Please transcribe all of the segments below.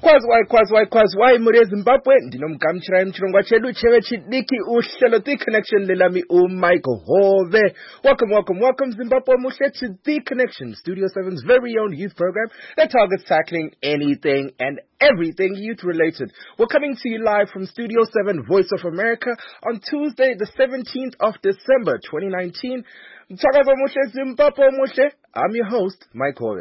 Kwazwai Mure Zimbabwe ndinomgamchira mchirongwa chedu cheve chidiki uhlelo The Connection lelami uMichael Hove. Welcome Zimbabwe mushe to The Connection, Studio 7's very own youth program that targets tackling anything and everything youth related. We're coming to you live from Studio 7 Voice of America on Tuesday the 17th of December 2019. Mthakaza mushe Zimbabwe mushe. I'm your host Mike Hove.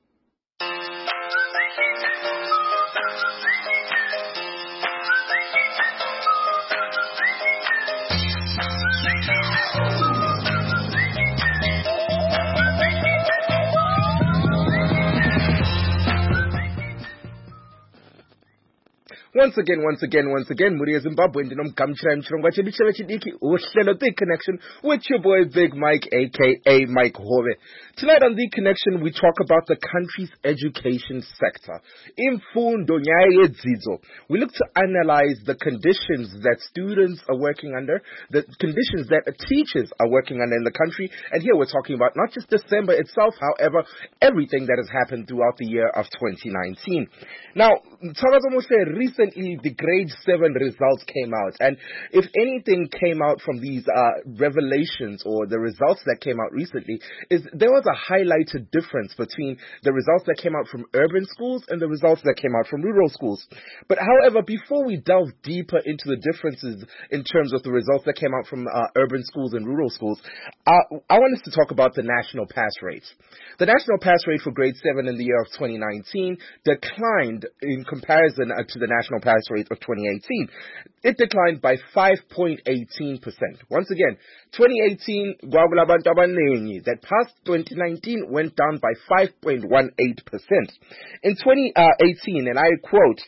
Once again, Muri Zimbabwe ndinomgamchira mchirongwa chedu cheve chidiki uhlelo The Connection with your boy Big Mike aka Mike Hove. Tonight on The Connection we talk about the country's education sector. Imfundo nyaya yedzidzo. We look to analyze the conditions that students are working under, the conditions that teachers are working under in the country, and here we're talking about not just December itself, however, everything that has happened throughout the year of 2019. Now, recently the grade 7 results came out, and if anything came out from these revelations or the results that came out recently is there was a highlighted difference between the results that came out from urban schools and the results that came out from rural schools. But however, before we delve deeper into the differences in terms of the results that came out from urban schools and rural schools, I want us to talk about the national pass rate. The national pass rate for grade 7 in the year of 2019 declined in comparison to the national pass rate of 2018. It declined by 5.18%. Once again, 2018, that passed 2019 went down by 5.18%. In 2018, and I quote,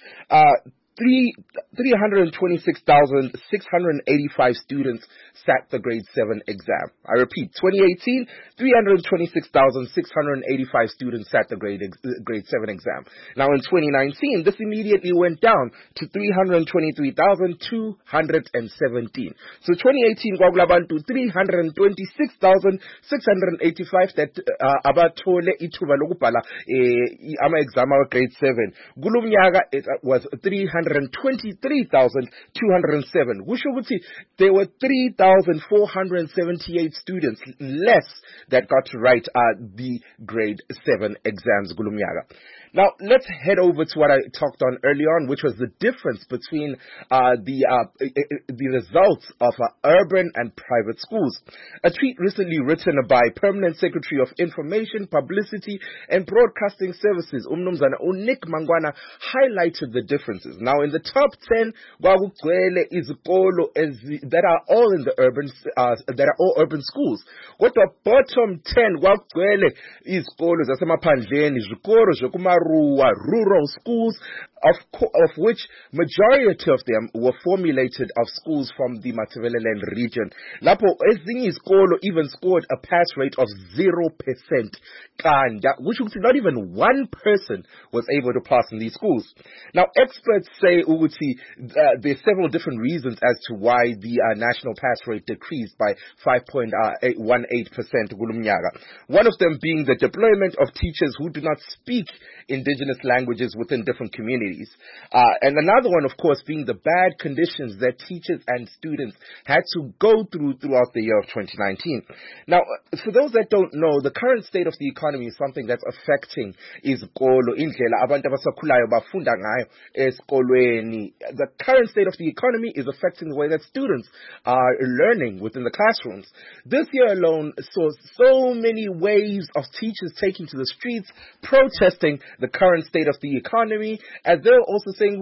326,685 students sat the grade 7 exam. I repeat, 2018, 326,685 students sat the grade 7 exam. Now in 2019, this immediately went down to 323,217. So 2018, kwakulabantu 326,685 that abathole ithuba lokubhala ama exam of grade 7. Kulumnyaka it was 323,207. Which would say there were 3,478 students less that got to write the grade 7 exams Gulumyaga. Now, let's head over to what I talked on earlier on, which was the difference between the results of urban and private schools. A tweet recently written by Permanent Secretary of Information, Publicity and Broadcasting Services, Umnumzana Unik Mangwana, highlighted the differences. Now, in the top 10, that are all in the urban, that are all urban schools. What the bottom 10, rural schools, of which majority of them were formulated of schools from the Matabeleland region. Lapo ezinye izikolo even scored a pass rate of 0%, which means not even one person was able to pass in these schools. Now, experts say there's several different reasons as to why the national pass rate decreased by 5.18%. One of them being the deployment of teachers who do not speak indigenous languages within different communities. And another one, of course, being the bad conditions that teachers and students had to go throughout the year of 2019. Now, for those that don't know, the current state of the economy is something that's affecting izikolo, indlela abantu abasakhulayo bafunda ngayo esikolweni. The current state of the economy is affecting the way that students are learning within the classrooms. This year alone saw so many waves of teachers taking to the streets, protesting the current state of the economy, as they're also saying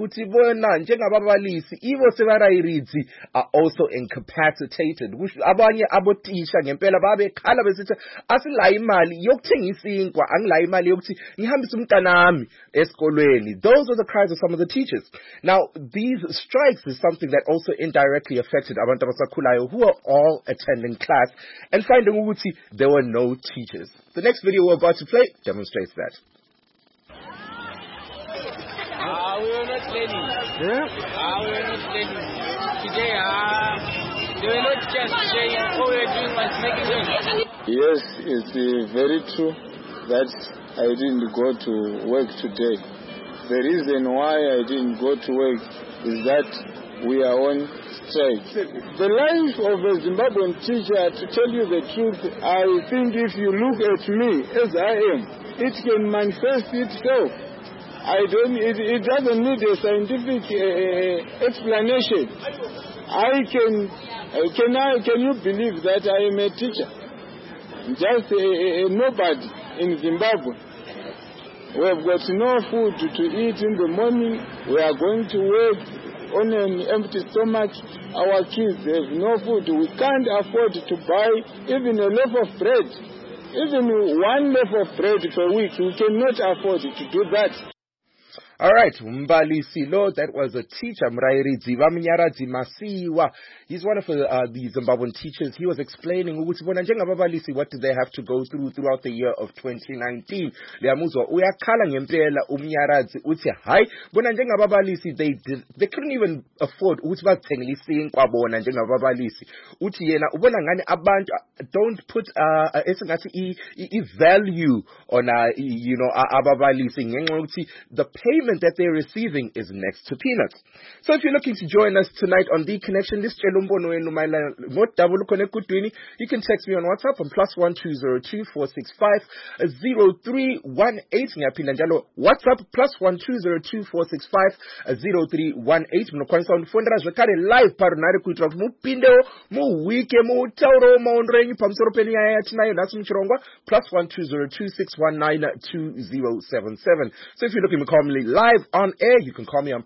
are also incapacitated. Abanye abotisha ngempela babekhala besithi asilayi imali yokuthengisa inkwa, angilayi imali yokuthi ngihambise umntanami esikolweni. Those are the cries of some of the teachers. Now, these strikes is something that also indirectly affected abantu abasakhulayo who are all attending class and finding ukuthi there were no teachers. The next video we're about to play demonstrates that. We were not learning. Yeah? We were not learning. Today, they were not just saying all we were doing was making noise. Yes, it's very true that I didn't go to work today. the reason why I didn't go to work is that we are on strike. The life of a Zimbabwean teacher, to tell you the truth, I think if you look at me as I am, it can manifest itself. It doesn't need a scientific explanation. Can you believe that I am a teacher? Just a nobody in Zimbabwe. We have got no food to eat in the morning. We are going to work on an empty stomach. Our kids have no food. We can't afford to buy even a loaf of bread. Even one loaf of bread per week. We cannot afford to do that. All right, Mbalisi Lo, that was a teacher, Mrairi Dzivamnyaradzi Masiwa. He's one of the Zimbabwean teachers. He was explaining what did they have to go through throughout the year of 2019. They couldn't even afford don't put value on the payment that they're receiving is next to peanuts. So if you're looking to join us tonight on The Connection, you can text me on WhatsApp on +1202465 0318. WhatsApp +1202465 0318. Mnokwanisa unifondera zvakare live parunare kuitira kuti mupindewo muwike mutauro maondrenyu pamusoro penyaya yatinayo nhasi muchirongwa +12026192077. So if you're looking to call me live on air, you can call me on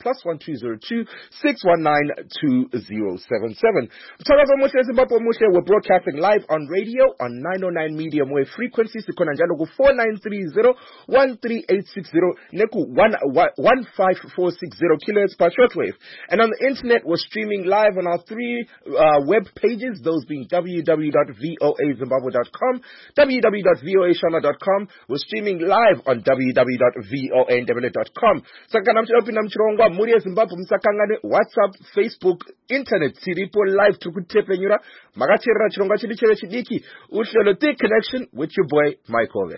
+12026192077. We're broadcasting live on radio on 909 medium wave frequencies. 4930 13860 neku 15460 kilohertz per shortwave. And on the internet, we're streaming live on our three web pages, those being www.voazimbabwe.com, www.voashana.com. We're streaming live on www.voandebele.com. Sakana mchilopina mchirongwa muri Zimbabwe msakangane WhatsApp, Facebook, internet tiripo live tukutepenyura makachirira chirongwa chidi chere chidiki uhlelo The Connection with your boy Mike Hove.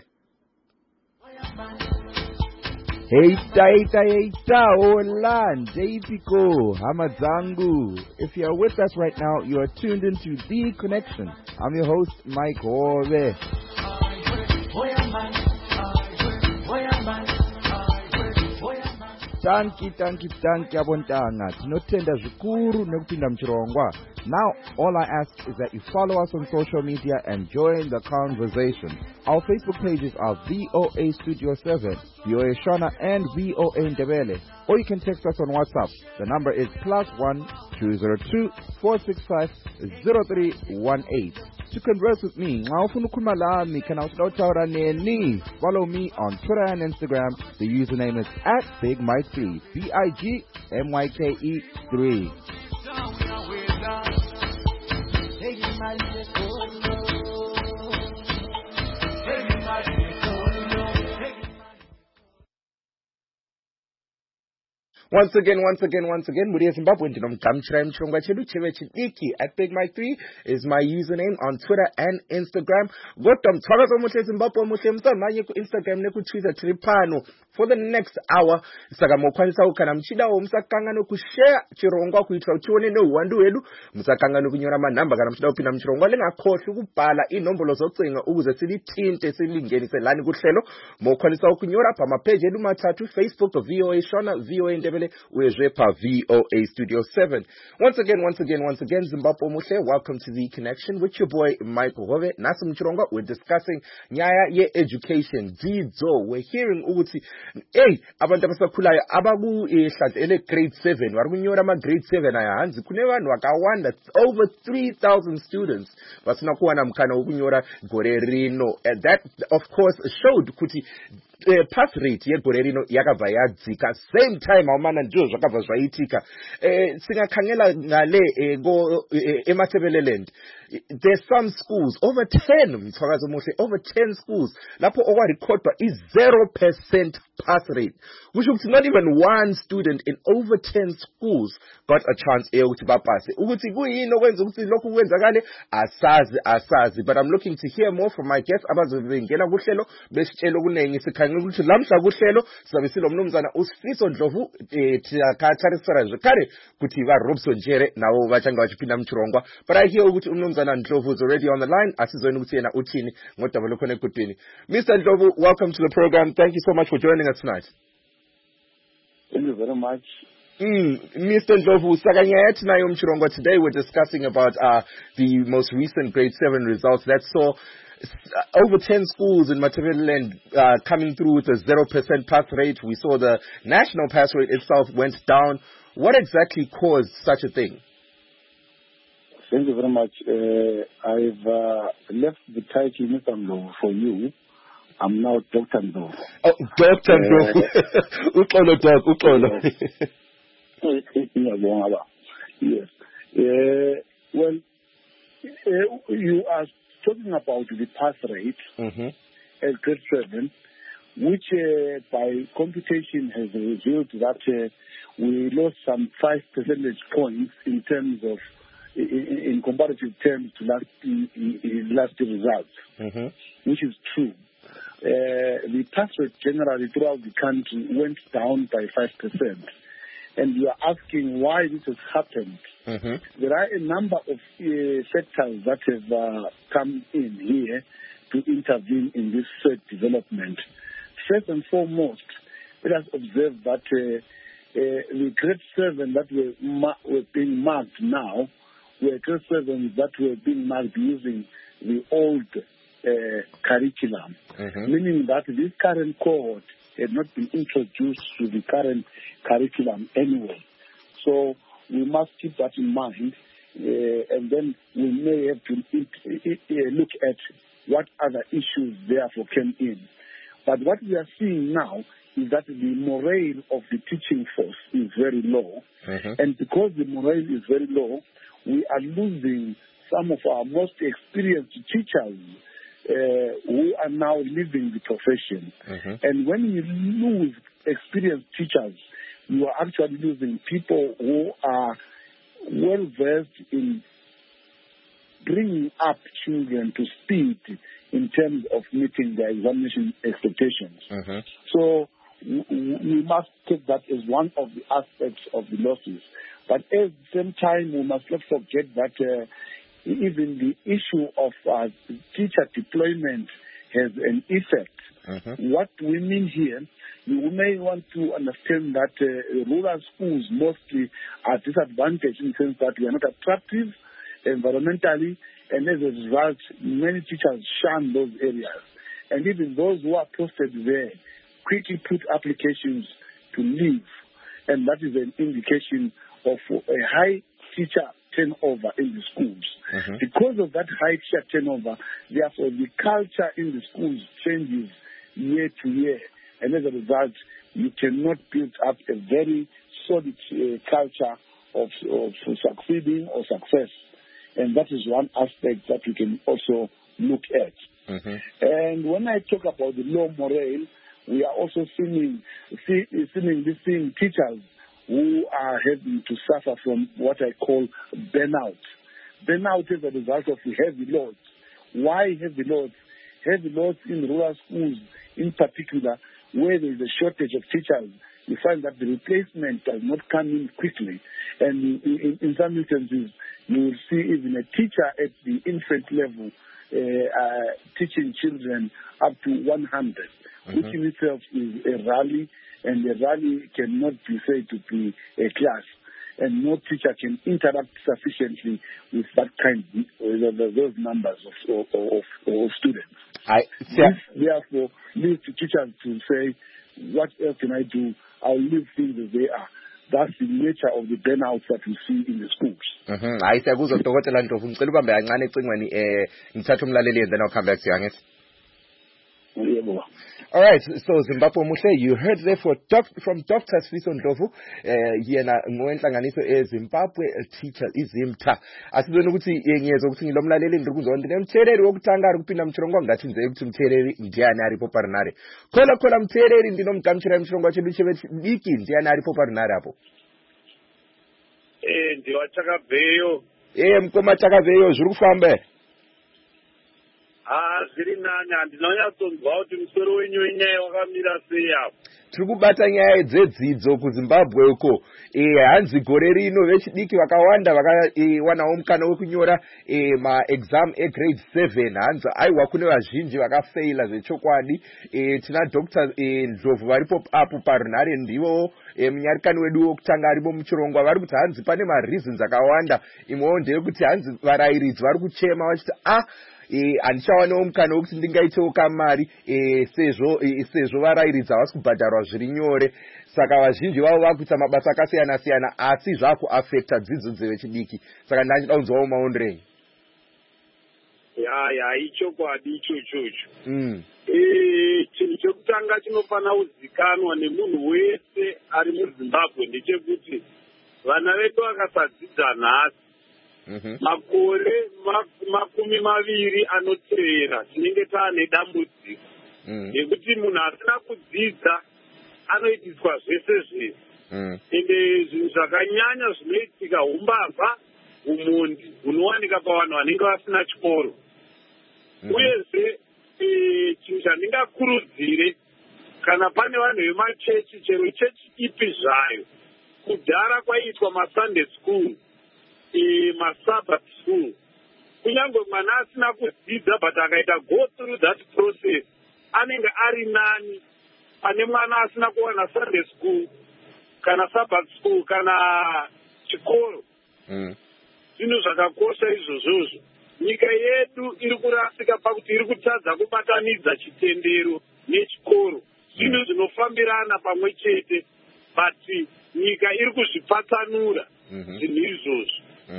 Heita, hola, Jaypiko, Hamadzangu. If you are with us right now, you are tuned into The Connection. I'm your host, Mike Hove. Tanki abontanga tinotenda zvikuru nekupinda muchirongwa. Now all I ask is that you follow us on social media and join the conversation. Our Facebook pages are VOA Studio 7, VOA Shona and VOA Ndebele. Or you can text us on WhatsApp. The number is +1 202 465 0318. To converse with me, follow me on Twitter and Instagram. The username is @BigMike3, BIGMYKE3. Once again, Muri Zimbabwe ndinomgamchira mchirongwa chedu cheve chidiki @BigMike3 is my username on Twitter and Instagram. Godom twakazo muhle Zimbabwe muhle msamanye ku Instagram neku Twitter tiri pano for the next hour. Saka mokwanisa ukana mchidawo musakangano kushare chirongwa kuitira utione neuwandu wedu. Musakangano kunyora manamba kana mchidawo pina mchirongwa lingakhohlwa ukubhala inombolo zocinga ukuze silithinte silingenise lani kuhlelo. Mokwanisa ukunyora pa mapage edu mathathu, Facebook VOA Shona, VOA Ndebele, Uezwepa VOA Studio 7. Once again, Zimbabwe Muhle, welcome to The Connection with your boy Mike Hove. Nasi Mchironga, we're discussing nyaya ye education, dzidzo. We're hearing ukuthi, abantu abasakhulayo abaku ele grade 7, warukunyora ma grade 7 aya hanzi, kune vanhu vakawanda, over 3,000 students. Vasina kuwana mkana ukunyora gore rino. That of course showed kuti pass rate yegore rino yakabva yadzika. Same time aumana ndizvo zvakabva zvaitika. Singakhangela ngale eMatebeleland, there's some schools, over 10 schools, lapho okwarekhodwa is 0% pass rate. Which is not even one student in over 10 schools got a chance ukuthi bapase. Ukuthi kuyini okwenza ukuthi lokhu kwenzakale asazi, but I'm looking to hear more from my guests abazobengena kuhlelo besitshela okunengi. Sikhangela ukuthi lamhla kuhlelo sizabe silomnumzana uSifiso Ndlovu Charisera Zikare kuti ba Robson Jere nawo bachanga bachiphinda mchirongwa. But I hear ukuthi umnumzana Ndlovu is already on the line. Asizweni ukuthi yena uthini ngodaba lokhona ekudini. Mr. Ndlovu, welcome to the program. Thank you so much for joining us tonight. Thank you very much. Mr. Ndlovu, Sakanyayati nayo mchirongwa. Today we're discussing about the most recent grade 7 results that saw over 10 schools in Matabeleland coming through with a 0% pass rate. We saw the national pass rate itself went down. What exactly caused such a thing? Thank you very much. I've left the title Mr. Ndlovu for you. I'm now Dr. Ndlovu. Oh, Dr. Ndlovu. Uxolo, Doc, uxolo. Yes. Well, you are talking about the pass rate at grade 7, which by computation has revealed that we lost some 5 percentage points in terms of, in comparative terms to last results, which is true. The pass rate generally throughout the country went down by 5%. And you are asking why this has happened. There are a number of factors that have come in here to intervene in this third development. First and foremost, let us observe that the grade 7 that were being marked now were grade 7s that were being marked using the old curriculum, meaning that this current cohort had not been introduced to the current curriculum anyway. So we must keep that in mind, and then we may have to look at what other issues therefore came in. But what we are seeing now is that the morale of the teaching force is very low, and because the morale is very low, we are losing some of our most experienced teachers who are now leaving the profession. And when you lose experienced teachers, you are actually losing people who are well versed in bringing up children to speed in terms of meeting their examination expectations. So we must take that as one of the aspects of the losses. But at the same time, we must not forget that even the issue of teacher deployment has an effect. What we mean here, you may want to understand that rural schools mostly are disadvantaged in the sense that we are not attractive environmentally, and as a result, many teachers shun those areas. And even those who are posted there quickly put applications to leave, and that is an indication of a high teacher turnover in the schools. Because of that high teacher turnover, therefore the culture in the schools changes year to year, and as a result, you cannot build up a very solid culture of succeeding or success. And that is one aspect that we can also look at. And when I talk about the low morale, we are also seeing teachers who are having to suffer from what I call burnout. Burnout is a result of heavy loads. Why heavy loads? Heavy loads in rural schools in particular, where there is a shortage of teachers, you find that the replacement does not come in quickly. And in some instances, you will see even a teacher at the infant level teaching children up to 100, which in itself is a rally, and a rally cannot be said to be a class. And no teacher can interact sufficiently with that kind of those numbers of students. This therefore leads to teachers to say, what else can I do? I'll leave things as they are. That's the nature of the burnouts that we see in the schools. Hayi siyakuzwa Dr. Ndlovu, ngicela ubambe kancane ecingweni ngithatha umlaleli and then I'll come back to you, angithi. All right, so Zimbabwe Muhle, you heard there from Dr. Sifiso Ndlovu, yena ngowenhlanganiso eZimbabwe Teacher izimtha. Asizweni ukuthi ngiyezo ukuthi ngilomlaleli ndikuzona ndinemtheleli wokutanga ukuphinda mchilongo ngathi nje ukuthi mtheleli ndiyani ari poparinare. Khola mtheleli ndinomgamchira mchilongo wacho biki ndiyani ari poparinare hapo. Ndiwachakaveyo. Mkoma chakaveyo zviri kufamba. Zviri nani handinonyatsonzwa kuti musoro wenyu inyaya wakamira sei apo. Tiri kubata nyaya dzedzidzo kuZimbabwe uko. Hanzi gore rino vechidiki vakawanda vakawanawo mukana wekunyora ma-exam grade 7 hanzi aiwa kune vazhinji vakafeila zvechokwadi. Tina Dr. Ndlovu varipo apo parunhare ndivo munyarikani wedu wokutanga aripo muchirongwa vari kuti hanzi pane ma-reasons akawanda. Imwewo ndeyekuti hanzi varayiridzi vari kuchema vachiti handichawanewo mukana wekuti ndingaitewo kamari sezvo varayiridzi havasi kubhadharwa zviri nyore. Saka vazhinji vavo vakuita mabasa akasiyana siyana asi zvakuafekta dzidzo dzevechidiki. Saka ndachida kunzwawo maondero enyu. Ichokwadi ichocho. Chinhu chekutanga chinofana kuzikanwa nemunhu wese ari muZimbabwe ndechekuti vana vedu vakasadzidza nhasi makore 20 anotevera tinenge taane dambudziko nekuti munhu asina kudzidza anoitiswa zvese zvese. Ende zvinhu zvakanyanya zvinoitika umbavha umhondi hunowanika pavanhu vanenge vasina chikoro. Uyezve chinhu chandingakurudzire kana pane vanhu vemachechi chero chechi ipi zvayo kudhara kwaiitwa masunday school maSabbath school. Kunyange mwana asina kudzidza but akaita go through that process anenge ari nani pane mwana asina kuwana Sunday school kana Sabbath school kana chikoro. Zvinhu zvakakosha izvozvozvo. Nyika yedu iri kurasika pakuti iri kutadza kubatanidza chitendero nechikoro. Zvinhu zvinofambirana pamwe chete but nyika iri kuzvipatsanura zvinhu izvozvo.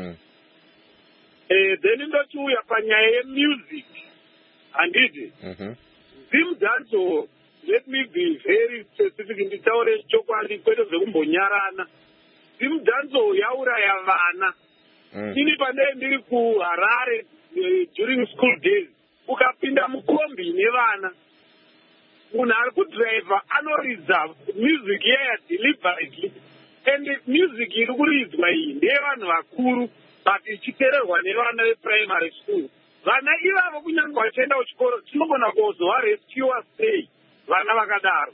Then ndochiuya panyaya yemusic handiti zimdanzo. Let me be very specific nditaure chokwadi kwete zvekumbonyarana. Zimdanzo yauraya vana. Ini pandai ndiri kuHarare during school days ukapinda mukombi nevana munhu ari kudhiraivha anoridza music yaya deliberately and music iri kuridzwa iyi ndeyevanhu vakuru but ichitererwa nevana veprimary school. Vana ivavo kunyange vachienda kuchikoro tinogona kuzovarescua sei vana vakadaro.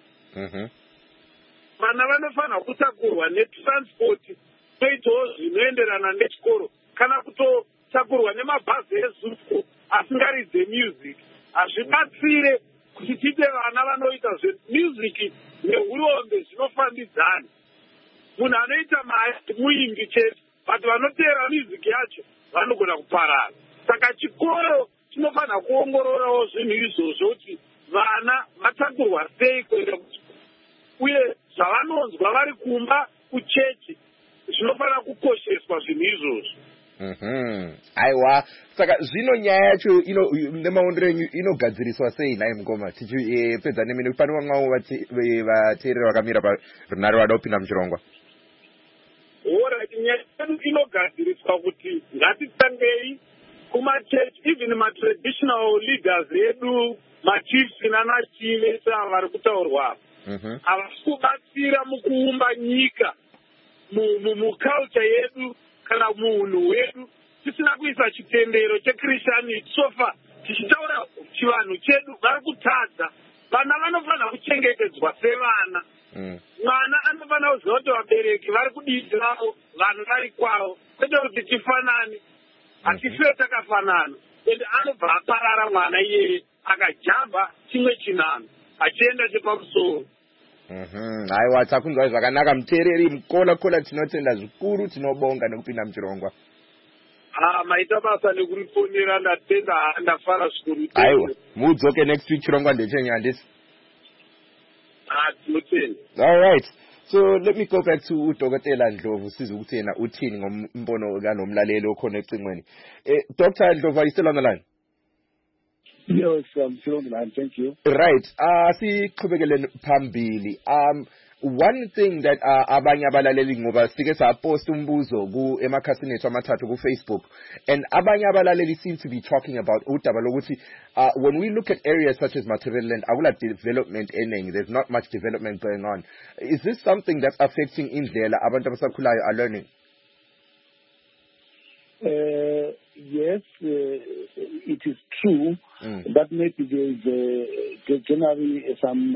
Vana vanofanira kutakurwa netransport toitawo zvinoenderana nechikoro kana kutotakurwa nemabhazi ezufu asingaridze music. Hazvibatsire kuti tiite vana vanoita zvemusic neurombe zvinofambidzana. Munhu anoita muimbi chete but vanoteera music yacho vanogona kuparara. Saka chikoro chinofanira kuongororawo zvinhu izvozvo kuti vana vatakurwa sei kuenda kuchikoro uye zvavanonzwa vari kumba kuchechi zvinofanira kukosheswa zvinhu izvozvo. Aiwa, saka zvino nyaya yacho nemaondero enyu inogadziriswa sei naye mukoma tichipedza nemene pane vamwewo vateereri vakamira parunhare vada kupinda muchirongwa. Alright, nyaya yedu inogadziriswa kuti ngatitangei kumachechi even matraditional leaders edu machiefs nanachiefs vari kutaurwa havasi kubatsira mukuumba nyika muculture yedu kana muunhu hwedu tisina kuisa chitendero chekristianity. Sofa tichitaura chivanhu chedu vari kutadza. Vana vanofanira kuchengetedzwa sevana. Mwana anofanira kuziva kuti vabereki vari kudiziravo vanhu vari kwavo kwete kuti tifanane. Hatifiwe takafanana ende anobva aparara mwana iyeye akajamba chimwe chinano achienda chepamusoro. Aiwa, takunzwa zvakanaka muteereri mukola tinotenda zvikuru, tinobonga nekupinda muchirongwa. Maita basa nekuriponera, ndatenda, ndafara zvikuru. Aiwa, mudzoke next week chirongwa ndechenyu handisi? Tinotenda. All right. So let me go back to Dr. Ndlovu sizwe ukuthi yena uthini ngombono kanomlaleli okhona ecingweni. Dr. Ndlovu, are you still on the line? Yes, still on the line. Thank you. Right. Siqhubekele phambili. One thing that abanye abalaleli ngoba sike sapost umbuzo ku emakhasini ethu amathathu ku Facebook, and abanye abalaleli seem to be talking about udaba lokuthi when we look at areas such as Matabeleland akula development eningi, there's not much development going on. Is this something that's affecting indlela abantu abasakhulayo are learning? Yes, it is true that maybe there is generally some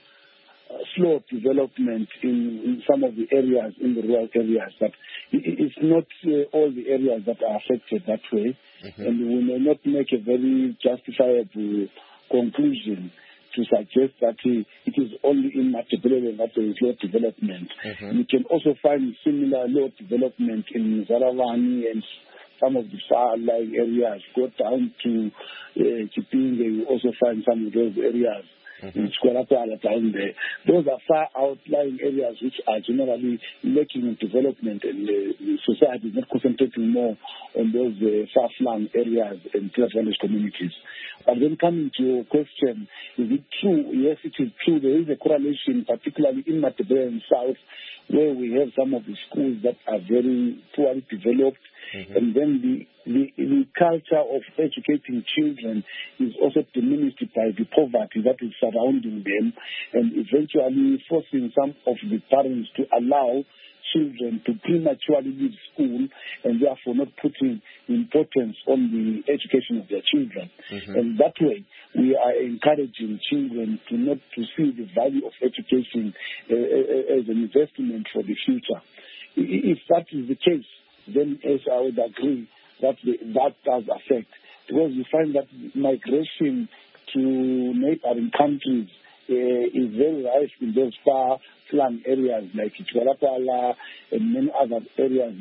slow development in some of the areas, in the rural areas, but it's not all the areas that are affected that way, and we may not make a very justifiable conclusion to suggest that it is only in Matabeleland that there is low development. You can also find similar low development in Zaravani and some of the far-lying areas. Go down to Chipinge, you also find some of those areas. In Squarapala down there. Those are far outlying areas which are generally lacking in development, and the society is not concentrating more on those far-flung areas and disadvantaged communities. But then coming to your question, is it true? Yes, it is true. There is a correlation, particularly in Matabeleland South, where we have some of the schools that are very poorly developed, and then the culture of educating children is also diminished by the poverty that is surrounding them, and eventually forcing some of the parents to allow children to prematurely leave school, and therefore not putting importance on the education of their children. And that way, we are encouraging children to not to see the value of education as an investment for the future. If that is the case, then as I would agree that that does affect, because you find that migration to neighboring countries is very rife in those far-flung areas like Chwarapala and many other areas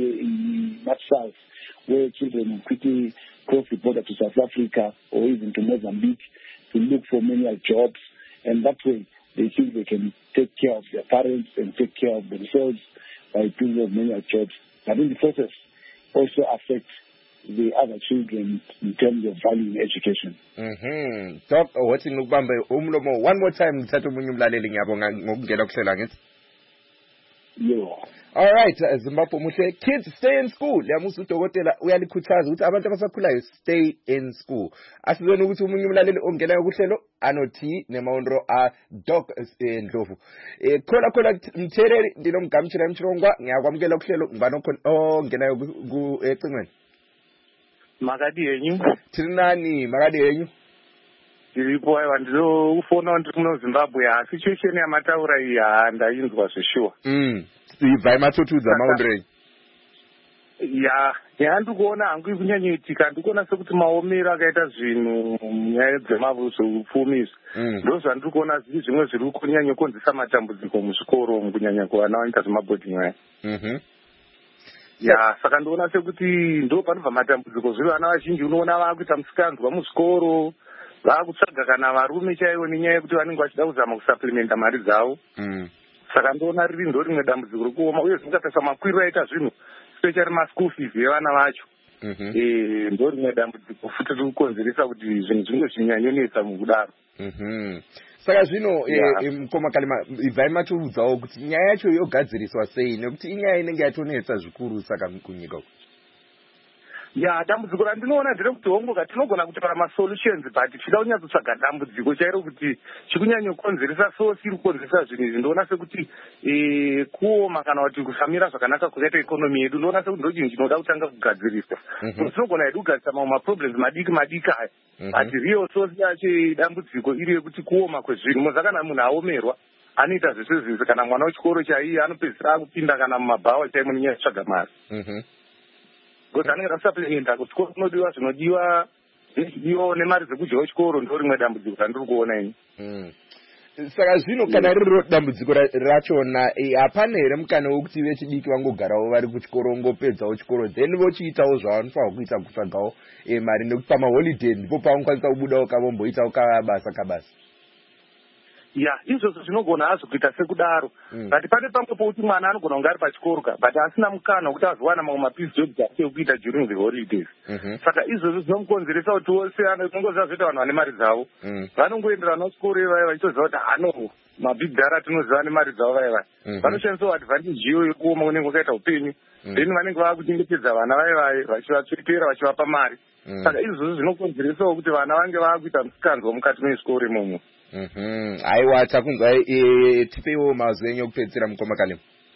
in much south, where children will quickly cross the border to South Africa or even to Mozambique to look for menial jobs, and that way they think they can take care of their parents and take care of themselves by doing those menial jobs. But in the process, also affect the other children in terms of valuing education. Doc, what's in Ubamba? One more time, all right, Zimbabwe Mushe, kids stay in school. Yamusu Togotela, we are the Kutaz, which Abantavasakula, stay in school. As the Nutu Mumulali Ungela Gushelo, Anoti, Nemaundro, Doc in Dofu. Kola Mtere, Dilom Gamchiram Chronga, Yawamgelo, Banokon, oh, Gena Gu Etuman. Magadi, Trinani, Magadi. Iripo vantu ufona kuti kuno Zimbabwe situation yamataura iyi ndainzwa zveshuwa. Vai matotudza maondrei. Ya ndikuona hangu kunyanyoitika, ndikuona sekuti maomero akaita zvinhu munyaya dzemavuzopfumi ndo zvandiri kuona zvimwe zviri kunyanya kukonzesa matambudziko muzvikoro kunyanya kuvana vanoita zvemabhodhingi aya. Ya saka ndoona sekuti ndo panobva matambudziko zviri vana vazhinji unoona vakuita musikanzwa muzvikoro, vakutsvaga kana varume chaivo nenyaya yekuti vanenge vachida kuzama kusaplimenta mari dzavo. Saka ndoona riri ndo rimwe dambudziko rekuoma, uye zvingatarisa makwiriro aita zvinhu especially maschool fees evana vacho. Ndo rimwe dambudziko futi riri kukonzeresa kuti zvinhu zvinge zvinyanyonetsa mukudaro. Saka zvino mukoma kalima ibvai matoudzawo kuti nyaya yacho yogadziriswa sei, nekuti inyaya inenge yatonetsa zvikuru saka kunyika uku. Ya dambudziko randinoona nderekuti hongoka tinogona kutora masolutions but tichida kunyatsotsvaga dambudziko chairo kuti chikunyanya kukonzeresa so siri kukonzeresa zvinhu izvi. Ndoona sekuti kuoma kana kuti kusamira zvakanaka kwakaita ikonomi yedu, ndoona sekuti ndo chinhu chinoda kutanga kugadziriswa. Tinogona hedu kugadzisa mamwe maproblems madiki aya, but real source yacho dambudziko iri yekuti kuoma kwezvinhu. Mozakana munhu aomerwa anoita zvese zvese, kana mwana wechikoro chaiye anopedzisira akupinda kana mumabhawa chaimo nenyaya yekutsvaga mari. Because anenge asaplimenta kuti chikoro kunodiwa zvinodiwa zvinodiwa nemari dzekudyawo chikoro, ndo rimwe dambudziko randiri kuona ini. Saka zvino kana riri dambudziko rachona, hapana here mukana wekuti vechidiki vangogarawo vari kuchikoro ngopedzawo chikoro then vochiitawo zvavanofanira kuita kutsvagawo mari, nekuti pamaholiday ndipo pavangokwanisa kubudawo kavomboitawo kabasa. izvozvo zvinogona hazo kuita sekudaro but pane pamwe pouti mwana anogona kunge ari pachikoro but asina mukana wekuti azowana mamwe mapeace jobs ake ekuita during the holidays. Saka izvozvo zvinomukonzeresa kuti wose anongoziva vanhu vane mari dzavo vanongoenderana nechikoro ivai vachitoziva kuti hano mabhigdara tinoziva nemari dzavo vaivai vanoshandisawo advantage iyo yekuoma unenge wakaita upenyu then vanenge vakuchengetedza vana vaivai vachivatsvekera vachivapa mari. Saka izvozvo zvinokonzeresawo kuti vana vange vakuita musikanzwa mukati mechikoro imomo. Aiwa takunzwa tipeiwo mazwi enyu okupedzisira mukoma Kalema.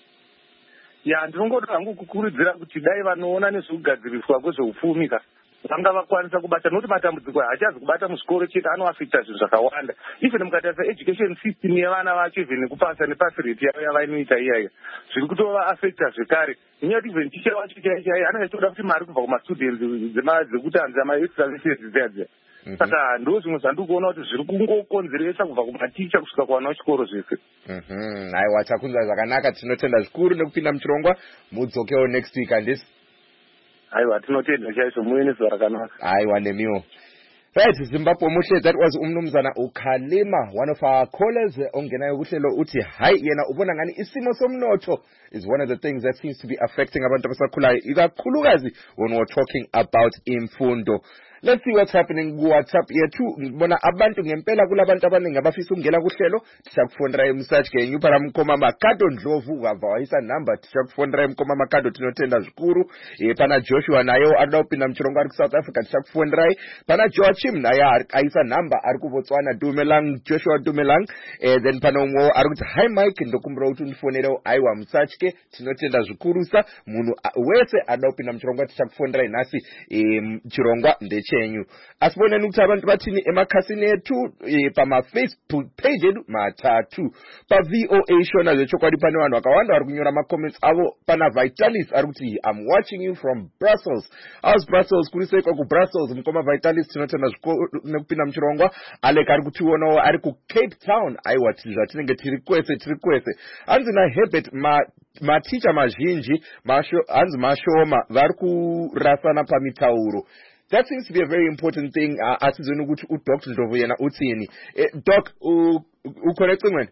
Ndinongoda hangu kukurudzira kuti dai vanoona nezvekugadziriswa kwezveupfumi vanga vakwanisa kubata nokuti matambudziko haachazi kubata muzvikoro chete anoafecta zvinhu zvakawanda even mukatarisa education system yevana vacho even nekupasa nepasi rate yavo yavainoita iyaiya zviri kutovaafecta zvekare nenyaya kuti even ticha wacho chaichai anenge achitoda kuti mari kubva kumastudents dzekuti hanzi amaextravences dziyadziya. Saka ndo zvimwe zvandiri kuona kuti zviri kungokonzeresa kubva kumaticha kusvika kuvana vechikoro zvese. Aiwa takunzwa zvakanaka tinotenda zvikuru nekupinda muchirongwa mudzokewo next week handisi. Aiwa tinotenda chaizvo muve nezuva rakanaka. Aiwa nemiwo. Right, Zimbabwe Mushe, that was Umnumzana Kalema, one of our callers. Ongenayo kuhlelo uthi hayi yena ubona ngani isimo somnotho is one of the things that seems to be affecting abantu abasakhulayo ikakhulukazi when we're talking about imfundo. Let's see what's happening WhatsApp yethu. Ngibona abantu ngempela kulabantu abaningi abafisa ukungena kuhlelo tishakufonera message ke nyupara mkoma Makado Ndlovu wava wayisa number tishakufonera mkoma Makado tinotenda zvikuru. Pana Joshua nayo arida kupinda muchirongo ari ku South Africa tishakufonera. Pana Joachim naye ayisa number ari ku Botswana Dumelang Joshua Dumelang. Then pana umwe ari kuti hi Mike ndokumbura kuti undifonere aiwa message ke tinotenda zvikuru sa munhu wese arida kupinda muchirongo tishakufonera nasi chirongwa ndechenyu. Asiboneni ukuthi abantu bathini emakhasini ethu pama-Facebook page edu matatu pa VOA shona zechokwadi pane vanhu vakawanda vari kunyora ma-comments avo. Pana Vitalis ari kuti I'm watching you from Brussels. How's Brussels? Kuriseiko ku Brussels mkoma Vitalis tinotenda nekupinda muchirongwa. Alec ari kutionawo ari ku Cape Town. Aiwa zvatinenge tiri kwese. Hanzi naHerbert maticha mazhinji hanzi mashoma vari kurasana pamitauro. That seems to be a very important thing. Asizweni ukuthi uDr Ndlovu yena uthini. Doc ucorrecting wena?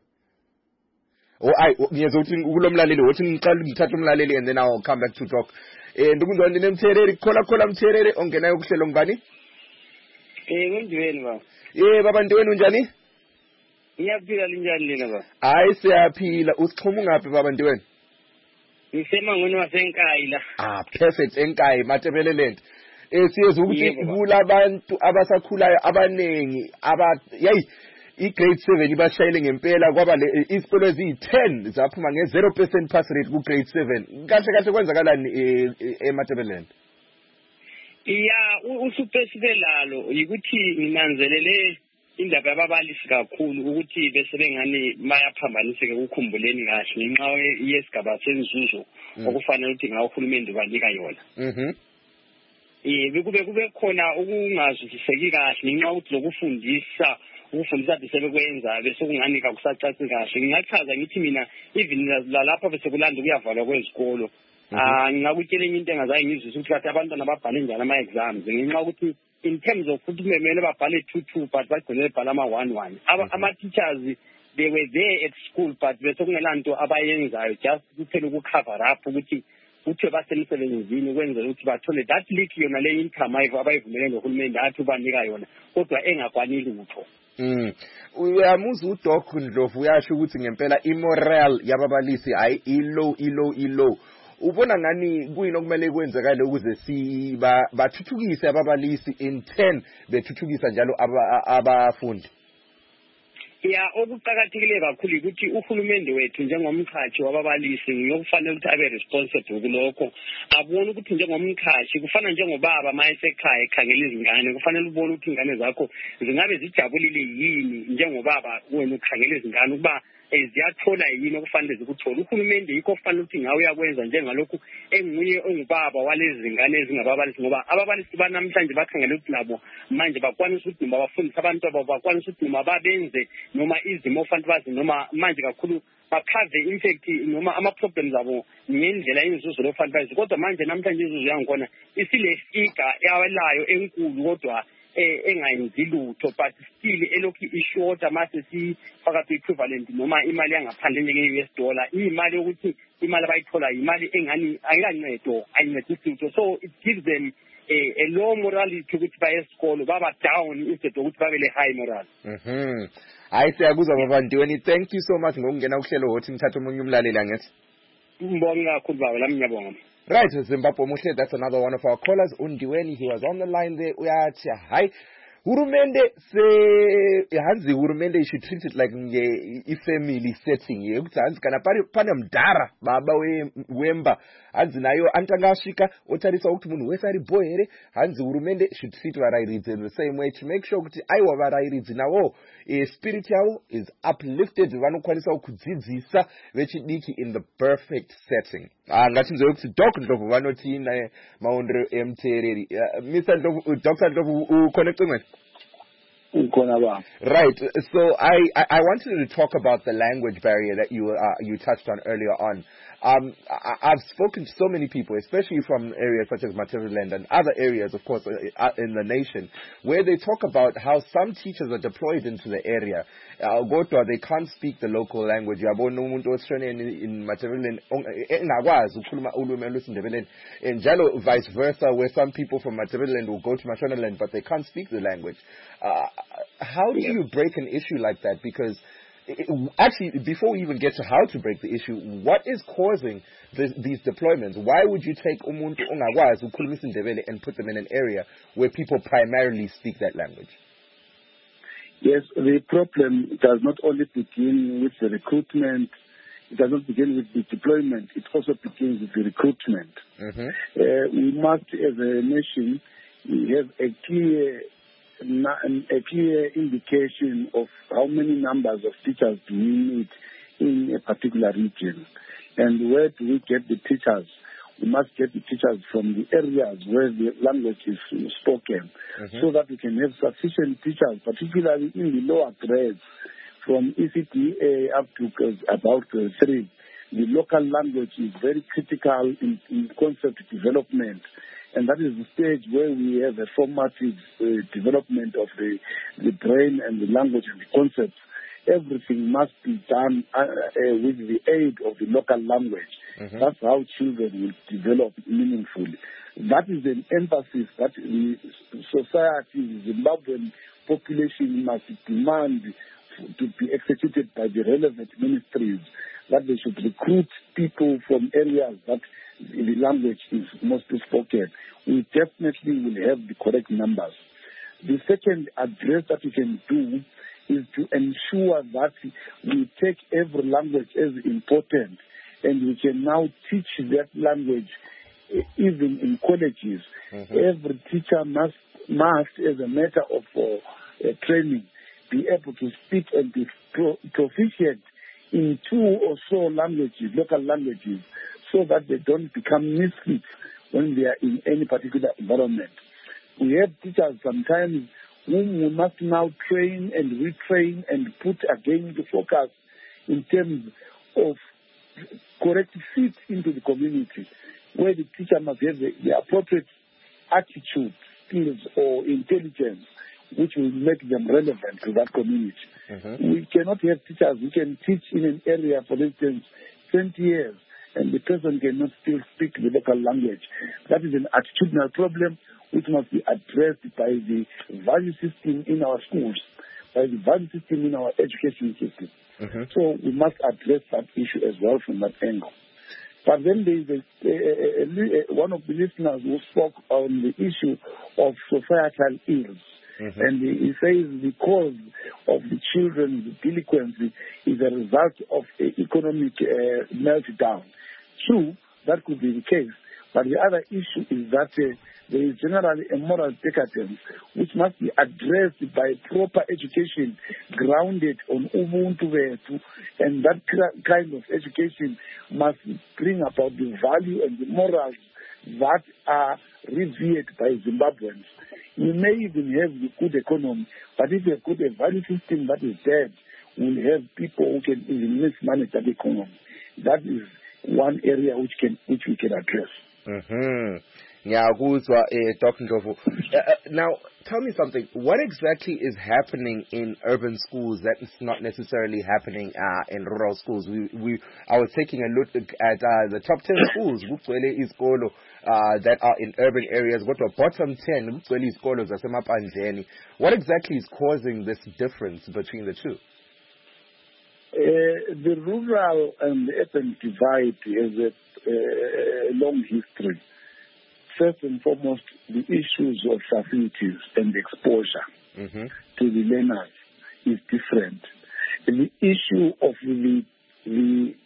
Ngiyeza ukuthi kulomlaleli wothi ngiqala ngithatha umlaleli and then I'll come back to Doc. Ndikunzwa ndine Mthereri khola Mthereri ongenayo kuhlelo ngibani? Kunjani ba? Baba ndiwena unjani? Ngiyaphila linjani lena ba? Hayi siyaphila. Usichuma ngaphi baba ndiwena? Ngisemangweni waseNkayi la. Perfect eNkayi Matebeleland. Siyeza ukuthi kulabantu abasakhulayo abanengi i-grade 7 ibashayile ngempela kwaba isikolo eziyi-10 zaphuma nge-0% pass rate ku-grade 7 kahle kwenzakalani eMatebeleland? Usuphesile lalo yikuthi nginanzelele indaba yababalisi kakhulu ukuthi bese bengani bayaphambaniseke ukukhumbuleni kahle ngenxa yesigaba senzuzo okufanele ukuthi ngawuhulumende banika yona. Kube khona ukungazwisiseki kahle ngenxa ukuthi lokufundisa bese bekwenza bese kunganika kusacaci kahle. Ngingachaza ngithi mina even lapha bese kulanda kuyavalwa kwezikolo. Ngingakutshela into engazayi ngizwisise ukuthi kathi abantwana babhale njani ama-exams ngenxa ukuthi in terms of ukuthi kumele babhale 2-2 but bagcine bebhala ama-1-1. Ama-teachers they were there at school but bese kungelanto abayenzayo just kuphela ukucover up ukuthi basemsebenzini ukwenzela ukuthi bathole that leak yona le income abayivumelene nohulumende athi ubanika yona kodwa engakwanili lutho. Uyamuza uDoc Ndlovu uyasho ukuthi ngempela immoral yababalisi hayi low. Ubona ngani kuyini okumele kwenzakale ukuze bathuthukise ababalisi in 10 bethuthukisa njalo abafundi? Okuqakathekile kakhulu ukuthi uhulumende wethu njengomkhathi wababalisi ngokufanele ukuthi abe responsible kulokho. Abone ukuthi njengomkhathi kufana njengobaba mayesekhaya ekhangela izingane kufanele ubone ukuthi ingane zakho zingabe zijabulile yini njengobaba wena ukhangela izingane ukuba ziyathola yini okufanele zikuthola. Uhulumende yikho kufanele ukuthi ngawe uyakwenza njengalokhu enguye ongubaba walezi zingane ezingababalisi ngoba ababalisi banamhlanje bakhangela ukuthi labo manje bakwanisa ukuthi noma bafundise abantu abo bakwanisa ukuthi noma babenze noma izimo ofanele bazi noma manje kakhulu bakhave infect noma ama-problems abo ngendlela inzuzo lofanele bazi. Kodwa manje namhlanje inzuzo yangikhona isile fika yawelayo enkulu kodwa engayenzi lutho but still elokhu ishorta mase sifaka equivalent noma imali yangaphandle njenge-US dollar imali yokuthi imali abayithola imali engani ayilancedo ayincedisi lutho so it gives them a low morality ukuthi baye esikolo baba down instead ukuthi babe le high moral. Hayi siyakuzwa baba Ndiweni, thank you so much ngokungena uhlelo hothi ngithatha omunye umlaleli angithi. Ngibonga kakhulu baba lami ngiyabonga. Right, Zimbabwe Muhle, that's another one of our callers. Undiweni, he was on the line there. Uyathi, hi. Hurumende say hanzi hurumende you should treat it like a family setting. Ukuthi hanzi kana pane mdara baba wemba hanzi nayo antangashika otarisa ukuthi munhu wese ari boy here hanzi hurumende should treat varairidzi in the same way to make sure kuti aiwa varairidzi nawo spirit yavo is uplifted vanokwanisa kudzidzisa vechidiki in the perfect setting. Ngatinzwe kuti Doc Ndlovu vanoti maondero emtereri. Mr. Ndlovu, Dr. Ndlovu connecting with. Right. So I wanted to talk about the language barrier that you touched on earlier on. I've spoken to so many people, especially from areas such as Matabeleland and other areas, of course, in the nation, where they talk about how some teachers are deployed into the area. They can't speak the local language. In Matabeleland, and Jalo, vice versa, where some people from Matabeleland will go to Mashonaland, but they can't speak the language. How do you break an issue like that? Because actually, before we even get to how to break the issue, what is causing these deployments? Why would you take umuntu ongakwazi ukukhuluma isiNdebele and put them in an area where people primarily speak that language? Yes, the problem does not only begin with the recruitment, it does not begin with the deployment, it also begins with the recruitment. We must, as a nation, have a clear indication of how many numbers of teachers do we need in a particular region. And where do we get the teachers? We must get the teachers from the areas where the language is spoken, so that we can have sufficient teachers, particularly in the lower grades, from ECTA up to about grade 3. The local language is very critical in concept development. And that is the stage where we have a formative development of the brain and the language and the concepts. Everything must be done with the aid of the local language. That's how children will develop meaningfully. That is an emphasis that the society, the Zimbabwean population must demand to be executed by the relevant ministries, that they should recruit people from areas that the language is mostly spoken. We definitely will have the correct numbers. The second address that we can do is to ensure that we take every language as important, and we can now teach that language even in colleges. Every teacher must, as a matter of training, be able to speak and be proficient in 2 or so languages, local languages, so that they don't become misfits when they are in any particular environment. We have teachers sometimes whom we must now train and retrain and put again the focus in terms of correct fit into the community, where the teacher must have the appropriate attitude, skills or intelligence which will make them relevant to that community. We cannot have teachers who can teach in an area, for instance, 20 years, and the person cannot still speak the local language. That is an attitudinal problem which must be addressed by the value system in our schools, by the value system in our education system. So we must address that issue as well from that angle. But then there is one of the listeners who spoke on the issue of societal ills. And he says the cause of the children's delinquency is a result of economic meltdown. True, that could be the case. But the other issue is that there is generally a moral decadence which must be addressed by proper education grounded on Ubuntu Vetu, and that kind of education must bring about the value and the morals that are revered by Zimbabweans. You may even have the good economy, but if you put a value system that is dead, we'll have people who can even mismanage that economy. That is one area which we can address. Ngiyakuzwa Dr. Ndlovu. Now tell me something. What exactly is happening in urban schools that is not necessarily happening in rural schools? I was taking a look at the top 10 schools kugcwele izikolo that are in urban areas. Kodwa bottom 10 kugcwele izikolo zasemaphandleni. What exactly is causing this difference between the two? The rural and urban divide has a long history. First and foremost, the issues of facilities and exposure to the learners is different. The issue of the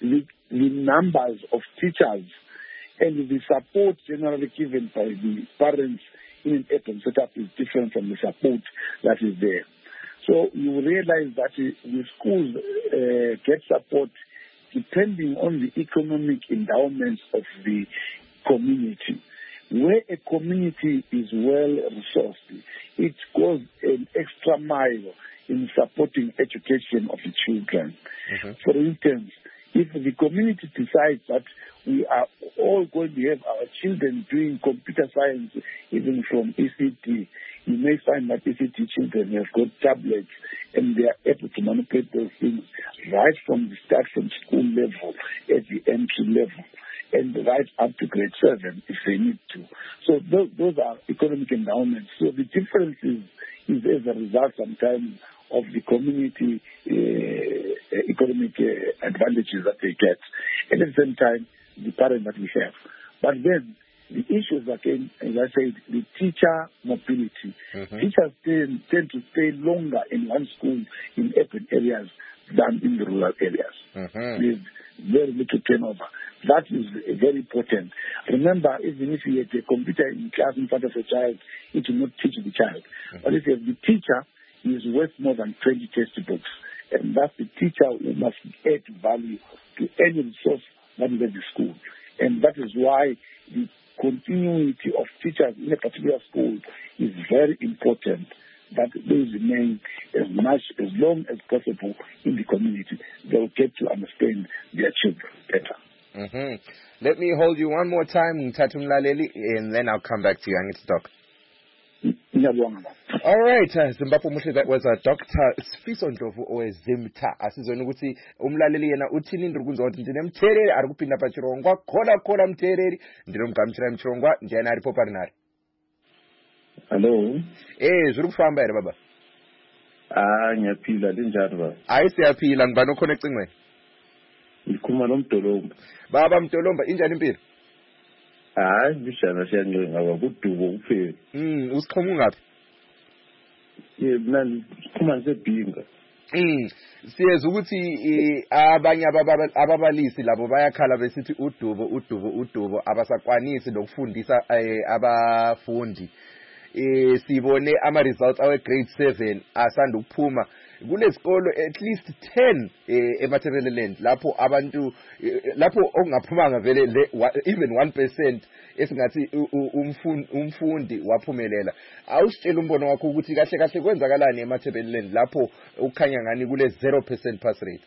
numbers of teachers and the support generally given by the parents in an urban setup is different from the support that is there. So you realize that the schools get support depending on the economic endowments of the community. Where a community is well resourced, it goes an extra mile in supporting education of the children. For instance, if the community decides that we are all going to have our children doing computer science, even from ECT, you may find that ECT children have got tablets and they are able to manipulate those things right from the start, from school level, at the entry level, and right up to grade 7 if they need to. So those are economic endowments. So the difference is as a result sometimes of the community economic advantages that they get, and at the same time the parents that we have. But then the issues again, as I said, the teacher mobility. Teachers tend to stay longer in one school in urban areas than in the rural areas. With very little turnover. That is very important. Remember, even if you have a computer in class in front of a child, it will not teach the child. But if you have the teacher, he is worth more than 20 textbooks. And that's the teacher who must add value to any resource that is at the school. And that is why the continuity of teachers in a particular school is very important, that they remain as long as possible in the community. They will get to understand their children better. Let me hold you one more time, Tatu Mlaleli, and then I'll come back to you. I need to talk. All right, Zimbabwe Muhle, that was Dr. Sifiso Ndlovu owezimta. Asizweni ukuthi umlaleli yena uthini ndikunzwa ukuthi ndinemtheleli ari kupinda pachirongwa khola mtheleli ndinomgamchira mchirongwa njena ari poparinari. Hello. Zviri kufamba ere baba? Ngiyaphila linjani baba? Hayi siyaphila, ngibani okhona ecingweni? Ngikhuluma noMdolomba. Baba Mdolomba, injani impilo? Hayi bishana siyancenga baba kudubo kuphela. Usiqhoma ungaphi? Mina ngikhuluma ngisebhinga. Siyeza ukuthi abanye ababalisi labo bayakhala besithi udubo abasakwanisi lokufundisa abafundi. Sibone ama results awe grade 7 asanda ukuphuma kulesikolo at least 10 eMatabeleland lapho abantu lapho ongaphumanga vele even 1% esingathi umfundi waphumelela. Awusitshela umbono wakho ukuthi kahle kwenzakalani eMatabeleland lapho ukukhanya ngani kule 0% pass rate?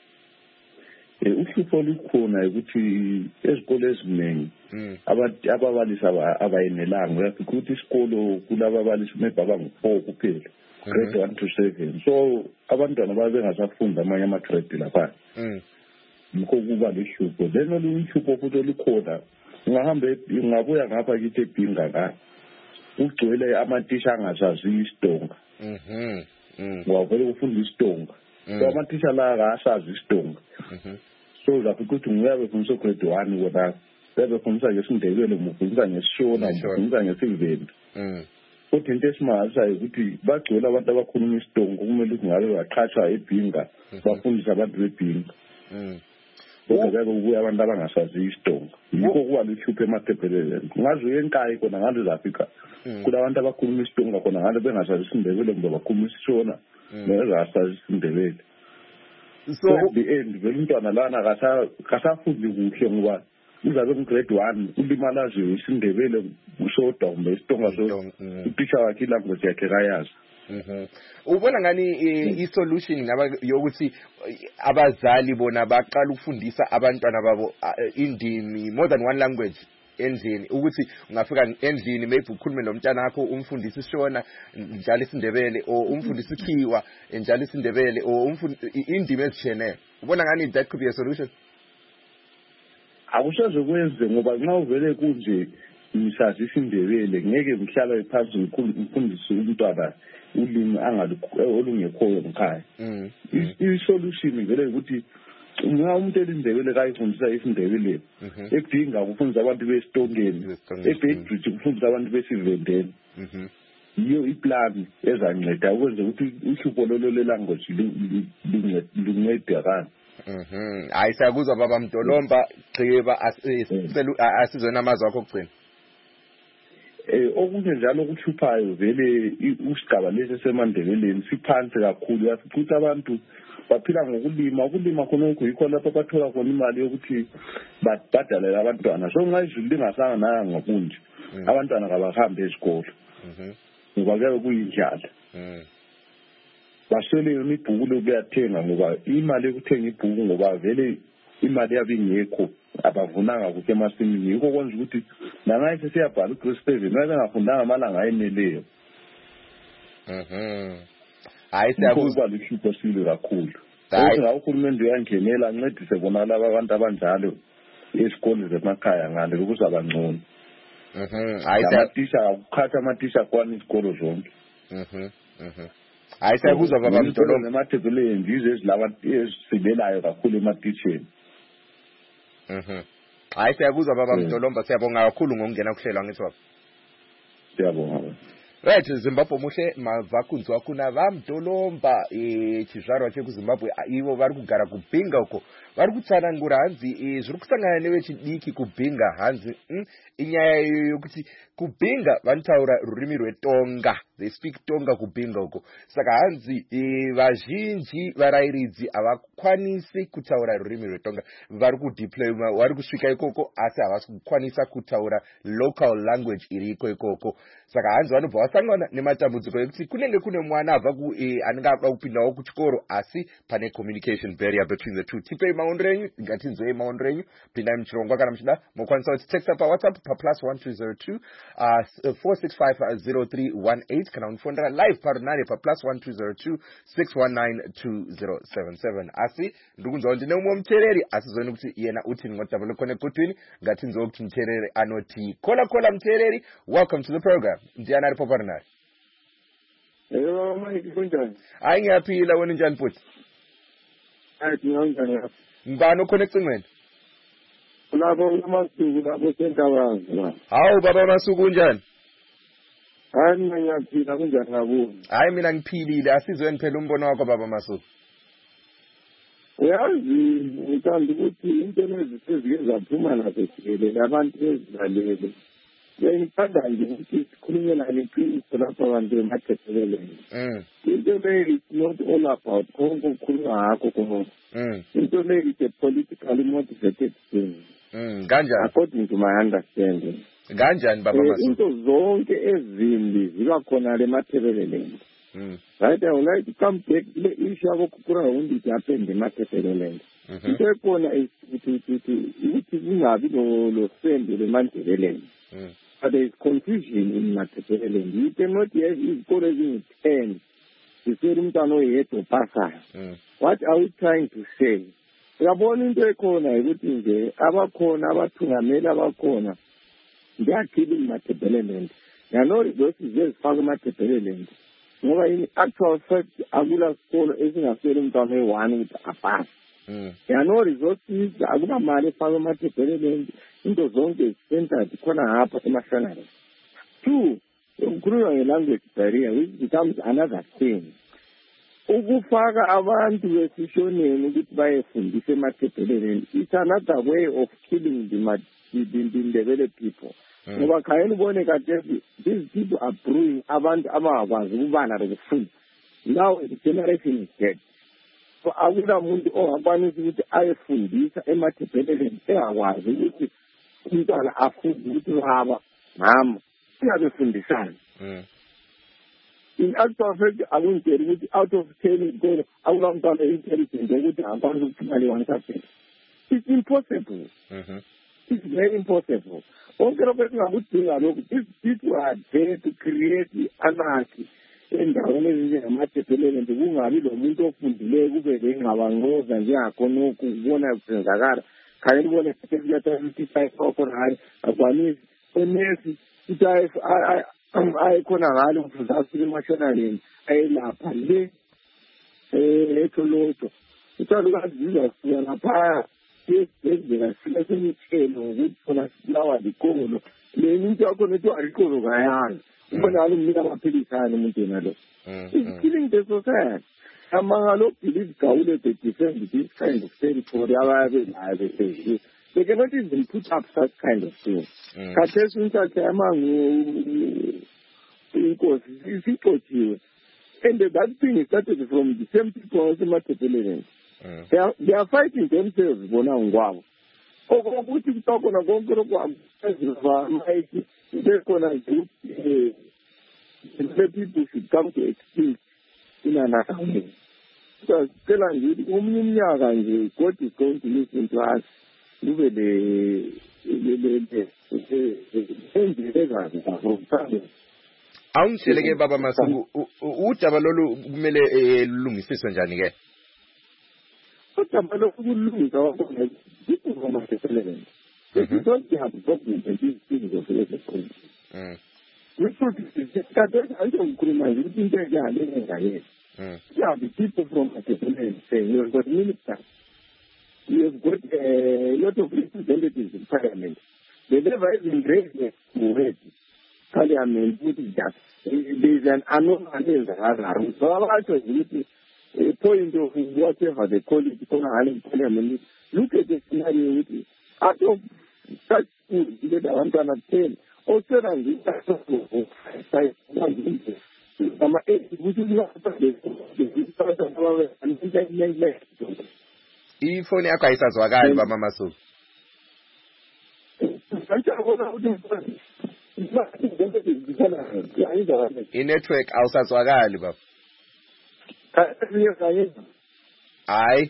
Uhlupho lukhona ukuthi ezikole eziningi ababalisi abayenelanga uyafika ukuthi isikolo kulababalisi mebaba ngo4 kuphela grade 1 to 7, so abantwana babengasafunda amanye ama-grade lapha. Yikho kuba lihlupho. Then olunhlupho futhi olukhona ungabuya ngapha kithi eBhinga ka ugcwele amatisha angasazi isitonga. Wavele ufunda isitonga. So amatisha la akasazi isitonga. So uzafika ukuthi nguyabe ufundisa grade 1 wona bebe ufundisa ngesindebele, ufundisa ngesishona, ufundisa ngesivenda. Kodwa into esimazayo ukuthi bagcwele abantu abakhuluma isitonga kumele ukuthi ngabe baqhatsha eBhinga bafundisa abantu beBhinga. Kodwa kubuya abantu abangasazi isitonga. Yikho kuba luhlupho eMatabeleland. Ngazi uyenkayi khona ngalo zafika kulabantu abakhuluma isitonga khona ngalo bengasazi isindebele ngoba bakhuluma isishona bengasazi isindebele. So at the end vele umntwana lana kasafundi kuhle ngoba uzabe grade 1 ulimalaziwe isindebele usodwa kumbe isitonga so utisha wakhe language yakhe kayazi. Ubona ngani i-solution ngaba yokuthi abazali bona baqala ukufundisa abantwana babo indimi more than one language endlini ukuthi ungafika endlini maybe ukhulume nomntana wakho umfundisi Shona njalo isiNdebele or umfundisi Khiwa njalo isiNdebele or indima ezitsheneyo ubona ngani that could be a solution? Akusazokwenze ngoba nxa uvele kunje ngisazi isiNdebele ngeke ngihlala phansi ngifundise umntwana ulimi olungekhoyo ngikhaya. I-solution vele ukuthi nxa umuntu elindebele kayifundisa isiNdebele edinga ukufundisa abantu besitongeni eBedbridge ukufundisa abantu besivendeni yiyo iplan ezanceda ukwenza ukuthi uhlupho lolo le-language luncedakala. Hayi siyakuzwa baba Mdolomba Gxiba asizwe namazwi akho okugcina. Okunye njalo okuhluphayo vele usigaba lesi seMandebeleni siphansi kakhulu yasifuthi abantu baphila ngokulima khonokho yikho lapho bathola khona imali yokuthi babhadalele abantwana so nxa izulu lingasanga nanga ngokunje abantwana kabahambe esikolo ngoba kuyabe kuyindlala baswele imibhuku lokuyathenga ngoba imali yokuthenga ibhuku ngoba vele imali yabe ingekho abavunanga kuhle emasimini yikho kwenza ukuthi nangaye siyabhala uGrade 7 ngafundanga amalanga ayeneleyo. Hayi siyakuzwa luhlupho silo kakhulu. Ngoba uhulumende uyangenela ancedise bona laba abantu abanjalo esikole zemakhaya ngale ukuze abangcono. Hayi amathisha ukukhatha amathisha kwani isikolo zonke. Hayi siyakuzwa baba Mdolomba emathebeleni ndizo ezilaba ezisibelayo kakhulu ematisheni. Hayi siyakuzwa baba Mdolomba siyabonga kakhulu ngokungena kuhlelwa ngithi baba. Siyabonga. Right, Zimbabwe muhle mavakunzwa kuna vaMdolomba chizvarwa chekuZimbabwe ivo vari kugara kuBhinga uko vari kutsanangura hanzi zviri kusangana nevechidiki kuBhinga hanzi inyaya yokuti kuBhinga vanotaura rurimi rweTonga, they speak Tonga kuBhinga uko saka hanzi vazhinji varairidzi havakwanisi kutaura rurimi rweTonga vari kudeployma vari kusvika ikoko asi havasi kukwanisa kutaura local language iri ikoko saka hanzi vanobva vasangana nematambudziko ekuti kunenge kune mwana abva anenge ava kupindawo kuchikoro asi pane communication barrier between the two. Tipei maondo enyu ngatinzwei maondo enyu pindai muchirongwa kana muchida mokwanisa kuti text paWhatsApp +1202 4650318 kana unifonera live parunare +1202 6192077 asi ndikunzwa ndine umwe muteereri asi zoni kuti yena uti ndingodabule kone kutwini ngatinzwewo kuti muteereri anoti kola muteereri welcome to the program ndiani aripo parunare. Hello, Mike, kunjani? Hayi ngiyaphila wena njani futhi? Hayi njani? Ngibani connect ngwena? Lapho uMasuku lapho sentabanga. Hawu baba Masuku unjani? Hayi mina ngiyaphila kunjani ngakuwe? Hayi mina ngiphilile asizweni phela umbono wakho baba Masuku. Uyazi ngithanda ukuthi into ezizike zaphuma nazo sikelele abantu bezilalele. Ngithanda nje ukuthi sikhulume naleqiniso lapha abantu emathebeleni. Into leyo is not all about konke ukukhuluma ngakho khona. Into leyo is a politically motivated thing. Kanjani? According to my understanding. Kanjani baba Masuku? Into zonke ezimbi ziba khona le mathebeleni. Right, I would like to come back to the issue of what happened in Mathebeleni. Into ekhona ukuthi kungabi lo send le Mathebeleni. But there is confusion in Mathebeleni. You cannot have izikolo ezingu-10 zisele umntwana oyedwa opasa. What are we trying to say? Uyabona into ekhona ukuthi nje abakhona abathungameli abakhona they are killing Mathebeleni. There are no resources ezifakwa eMathebeleni. Ngoba in actual fact akula sikolo esingasele umntwana oyi-1 ukuthi apase. There are no resources, akunamali efakwa eMathebeleni. Into zonke centered khona ngapha emahlangane. 2, ukukhuluma nge-language barrier which becomes another thing. Ukufaka abantu besishoneni ukuthi bayefundisa eMathebeleni it's another way of killing the Ndebele people. Ngoba khayeni ubone kade these people are brewing abantu abangakwazi ukubala lokufunda. Now the generation is dead. So akula muntu ongakwanisa ukuthi ayefundisa eMathebeleni engakwazi ukuthi umntwana afunde ukuthi baba mama siyabefundisana. In actual fact akungitshela ukuthi out of 10 izikolo akula mntwana intelligent ukuthi angakwanisa ukuphuma le 1%. It's impossible. It's very impossible. These people are there to create anarchy. Endaweni ezinjengamatephelele kungabi lo muntu ofundileyo kube bengabangoza njengakhona ukubona kwenzakala khanye libone sekuyathatha khona hayi akwanisi enesi ukuthi ayikhona ngalo mfundisi emashonaleni ayelapha le etholoto uthalukazizwa kuya lapha yezibhedlela silesemithelo ukuthi khona silawa likolo le muntu yakho nethi alikolo kayani ubona umnika amaphilisi ani umuntu yena lo is killing the society. Amangalo believe Gaule they defend this kind of territory. They cannot even put up such kind of thing. And that thing started from the same people as the they are fighting themselves. The people should come to extinct in another way. So, God is going to listen to us. Awungitheleke baba Masuku udaba lolu kumele lungisiswe njani ke? Udaba lolu kulungisa wakho people from Australia. They don't have problems and these things of the we should I don't criminalize you think they are living again. Yeah, the people from Australia saying you have got ministers. You have got a lot of representatives in parliament. They never even raised their parliament, which is that there is an anomaly in the other. So I also a point of whatever they call it, parliament. Look at the scenario with it. Out of such food, you get 110. Also, ifoni yakho ayisazwakali baba Masuku. Network awusazwakali baba. Hayi.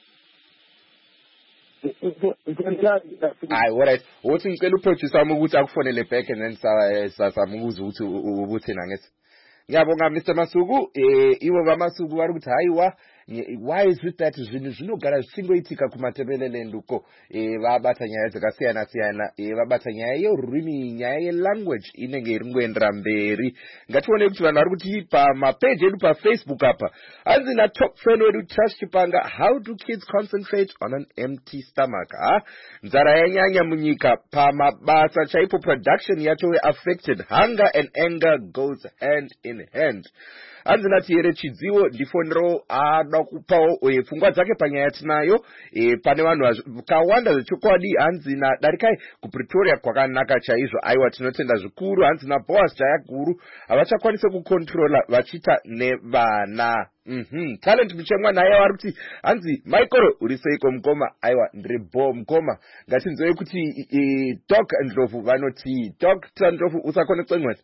Hayi, alright. Uthi ngicela uproducer wami ukuthi akufonele back and then samukuza ukuthi ubuthina ngethi. Ngiyabonga Mr. Masuku, iwe baba Masuku wari ukuthi hayiwa why is it that zvinogara zvingoitika kumatebeleleni uko vabatha nyaya dzakasiyana siyana vabatha nyaya yerurimi nyaya yelanguage inenge iri ngoendera mberi. Ngatione kuti vanhu vari kuti pamapeji edu paFacebook apa hanzi natop fan wedu Trust Chipanga, how do kids concentrate on an empty stomach? Nzara yanyanya munyika pamabasa chaipo production yacho affected, hunger and anger goes hand in hand. Hanzi nati here chidziwo ndifonero adakupawo pfungwa dzake panyaya tinayo pane vanhu kawanda zvechokwadi. Hanzi nadarikai kuPretoria kwakanaka chaizvo, aiwa tinotenda zvikuru. Hanzi naBoas jaya guru havachakwanise kukontrola vachita nevana. Talent Muchemwa naye vari kuti hanzi Michael uri seiko mukoma? Aiwa ndiri Bo mukoma. Ngatinzwe kuti Doc Ndlovu vanoti Dr. Ndlovu usakone kucengwesa.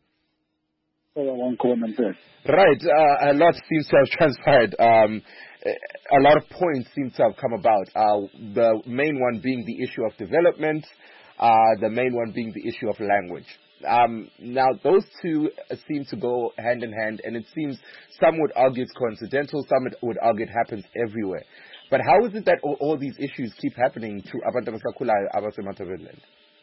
Right, a lot seems to have transpired. A lot of points seem to have come about. The main one being the issue of development, the main one being the issue of language. Now, those two seem to go hand in hand, and it seems some would argue it's coincidental, some would argue it happens everywhere. But how is it that all these issues keep happening to abantu abasakulayo abaseMatabeleland?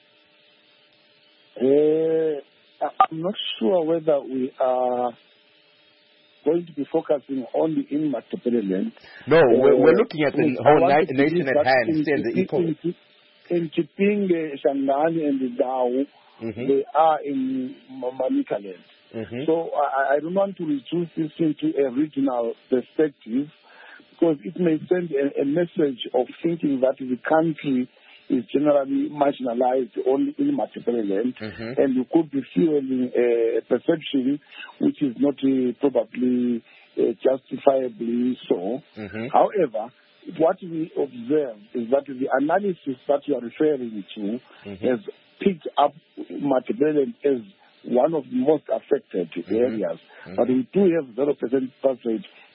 I'm not sure whether we are going to be focusing only in Matabeleland. No, we're looking at the whole nation at hand. In Chiping, Shangani, and Dao, they are in Manicaland. So I don't want to reduce this into a regional perspective, because it may send a message of thinking that the country is generally marginalized only in Matabeleland, and you could be fueling a perception which is not probably justifiably so. However, what we observe is that the analysis that you are referring to has picked up Matabeleland as one of the most affected areas. But we do have 0% birth rate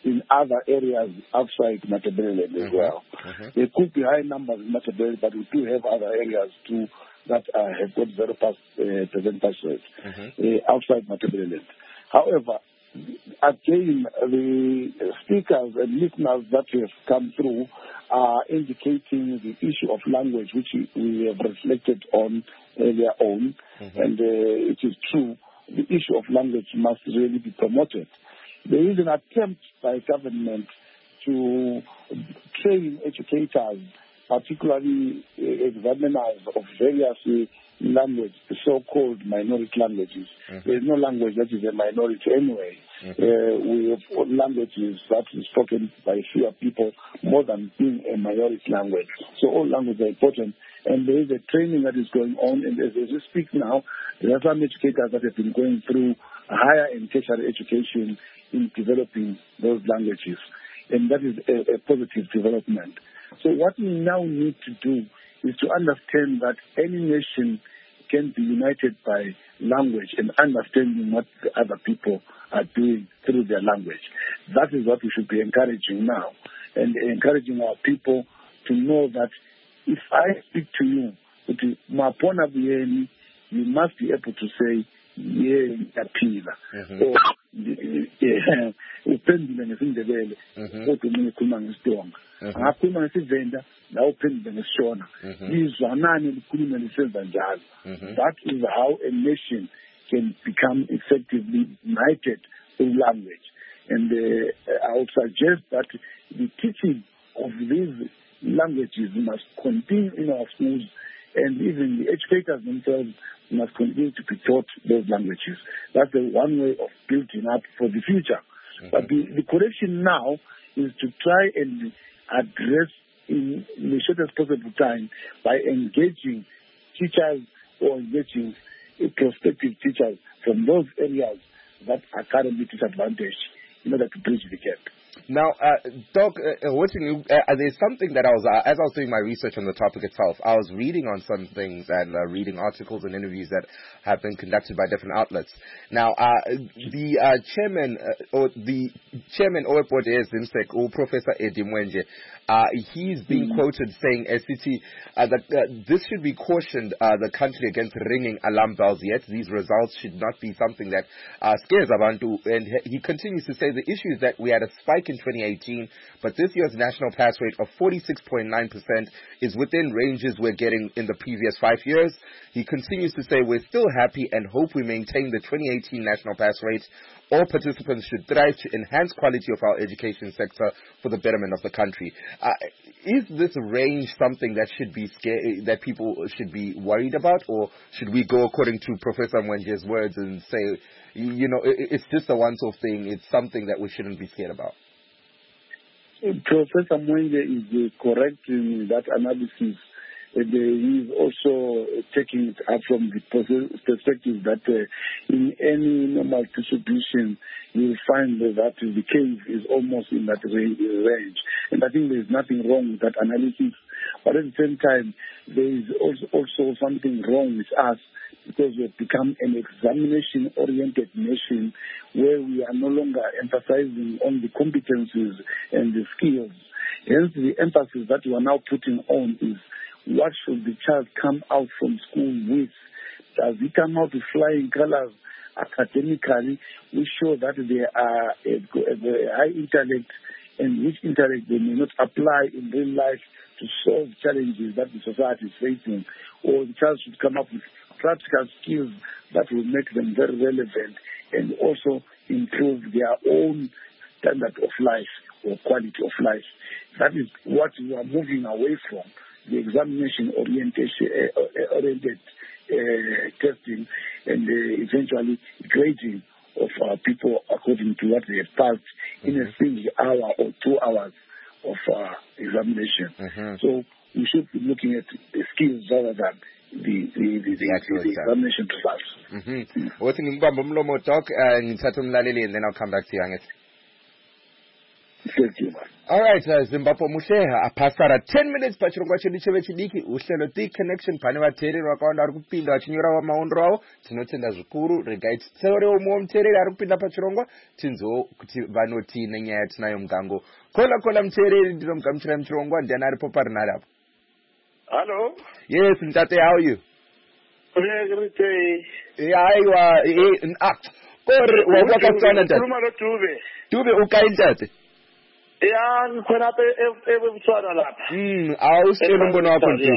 in other areas outside Matabeleland as well. There could be high numbers in Matabeleland, but we do have other areas too that have got 0% pass rate outside Matabeleland. However, again, the speakers and listeners that have come through are indicating the issue of language, which we have reflected on earlier on, and it is true. The issue of language must really be promoted. There is an attempt by government to train educators, particularly examiners of various languages, so-called minority languages. There is no language that is a minority anyway. We have languages that is spoken by fewer people more than being a minority language. So all languages are important. And there is a training that is going on. And as we speak now, there are some educators that have been going through higher and tertiary education in developing those languages. And that is a positive development. So what we now need to do is to understand that any nation can be united by language and understanding what the other people are doing through their language. That is what we should be encouraging now, and encouraging our people to know that if I speak to you, Mapona Bieni, you must be able to say, yeah, apila. Or uphendule ngesindebele kodwa mina ngikhuluma ngesiTonga. Angakhuluma ngesivenda la uphendule ngesishona. Izwanane likhulume lisenza njalo. That is how a nation can become effectively united through language. And I would suggest that the teaching of these languages must continue in our schools, and even the educators themselves must continue to be taught those languages. That's the one way of building up for the future. But the correction now is to try and address in the shortest possible time by engaging teachers or engaging prospective teachers from those areas that are currently disadvantaged in order to bridge the gap. Now, Doc, there's something that as I was doing my research on the topic itself, I was reading on some things and reading articles and interviews that have been conducted by different outlets. Now, the chairman Board Zimsek, or Professor Eddie Mwenje, he's being quoted saying, that this should be cautioned the country against ringing alarm bells yet. These results should not be something that scares Abantu. And he continues to say the issue is that we had a spike in 2018, but this year's national pass rate of 46.9% is within ranges we're getting in the previous 5 years. He continues to say we're still happy and hope we maintain the 2018 national pass rate. All participants should strive to enhance quality of our education sector for the betterment of the country. Is this range something that should be that people should be worried about, or should we go according to Professor Mwenje's words and say, it's just a once-off thing, it's something that we shouldn't be scared about? Professor Mwenje is correct in that analysis. He is also taking it up from the perspective that in any normal distribution, you will find that the cave is almost in that range. And I think there is nothing wrong with that analysis. But at the same time, there is also something wrong with us, because we have become an examination-oriented nation where we are no longer emphasizing on the competencies and the skills. Hence, the emphasis that we are now putting on is what should the child come out from school with? Does he come out with flying colors academically? We show that they are a high intellect, and which intellect they may not apply in real life to solve challenges that the society is facing. Or the child should come up with practical skills that will make them very relevant and also improve their own standard of life or quality of life. That is what we are moving away from, the examination-oriented testing and eventually grading of people according to what they have passed in a single hour or 2 hours of examination. So we should be looking at the skills rather than the examination results. Wathi ngikubamba umlomo Doc, ngithatha umlaleli and then I'll come back to you. Thank you, man. All right, Zimbabwe Musheha, apasara 10 minutes pachirongwa chedu chevechidiki uhlelo The Connection pane vateereri vakawanda vari kupinda vachinyora maondro avo. Tinotenda zvikuru, regai titeurewo mumwe muteereri ari kupinda pachirongwa tinzwewo kuti vanoti nenyaya tinayo mugango. Kola muteereri ndinomugamuchira muchirongwa, ndiani aripo parinari apo? Hello. Yes, Ntate, how are you? Aiwa, kore wakatsana Ntate. Dube ukaintate? Ya, ngikhona apha ebutswana lapha. Awusitshela umbono wakho nje.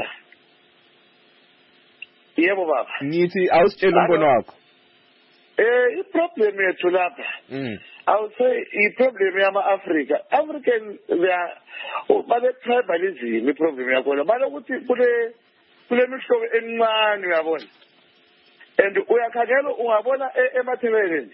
Yebo baba. Ngithi awusitshela umbono wakho. I-problem yethu lapha. I would say i-problem yama-Africa. African, bane-tribalism i-problem yakhona. Balokuthi kule mihlobo emincane uyabona. And uyakhangela ungabona emathebeleni.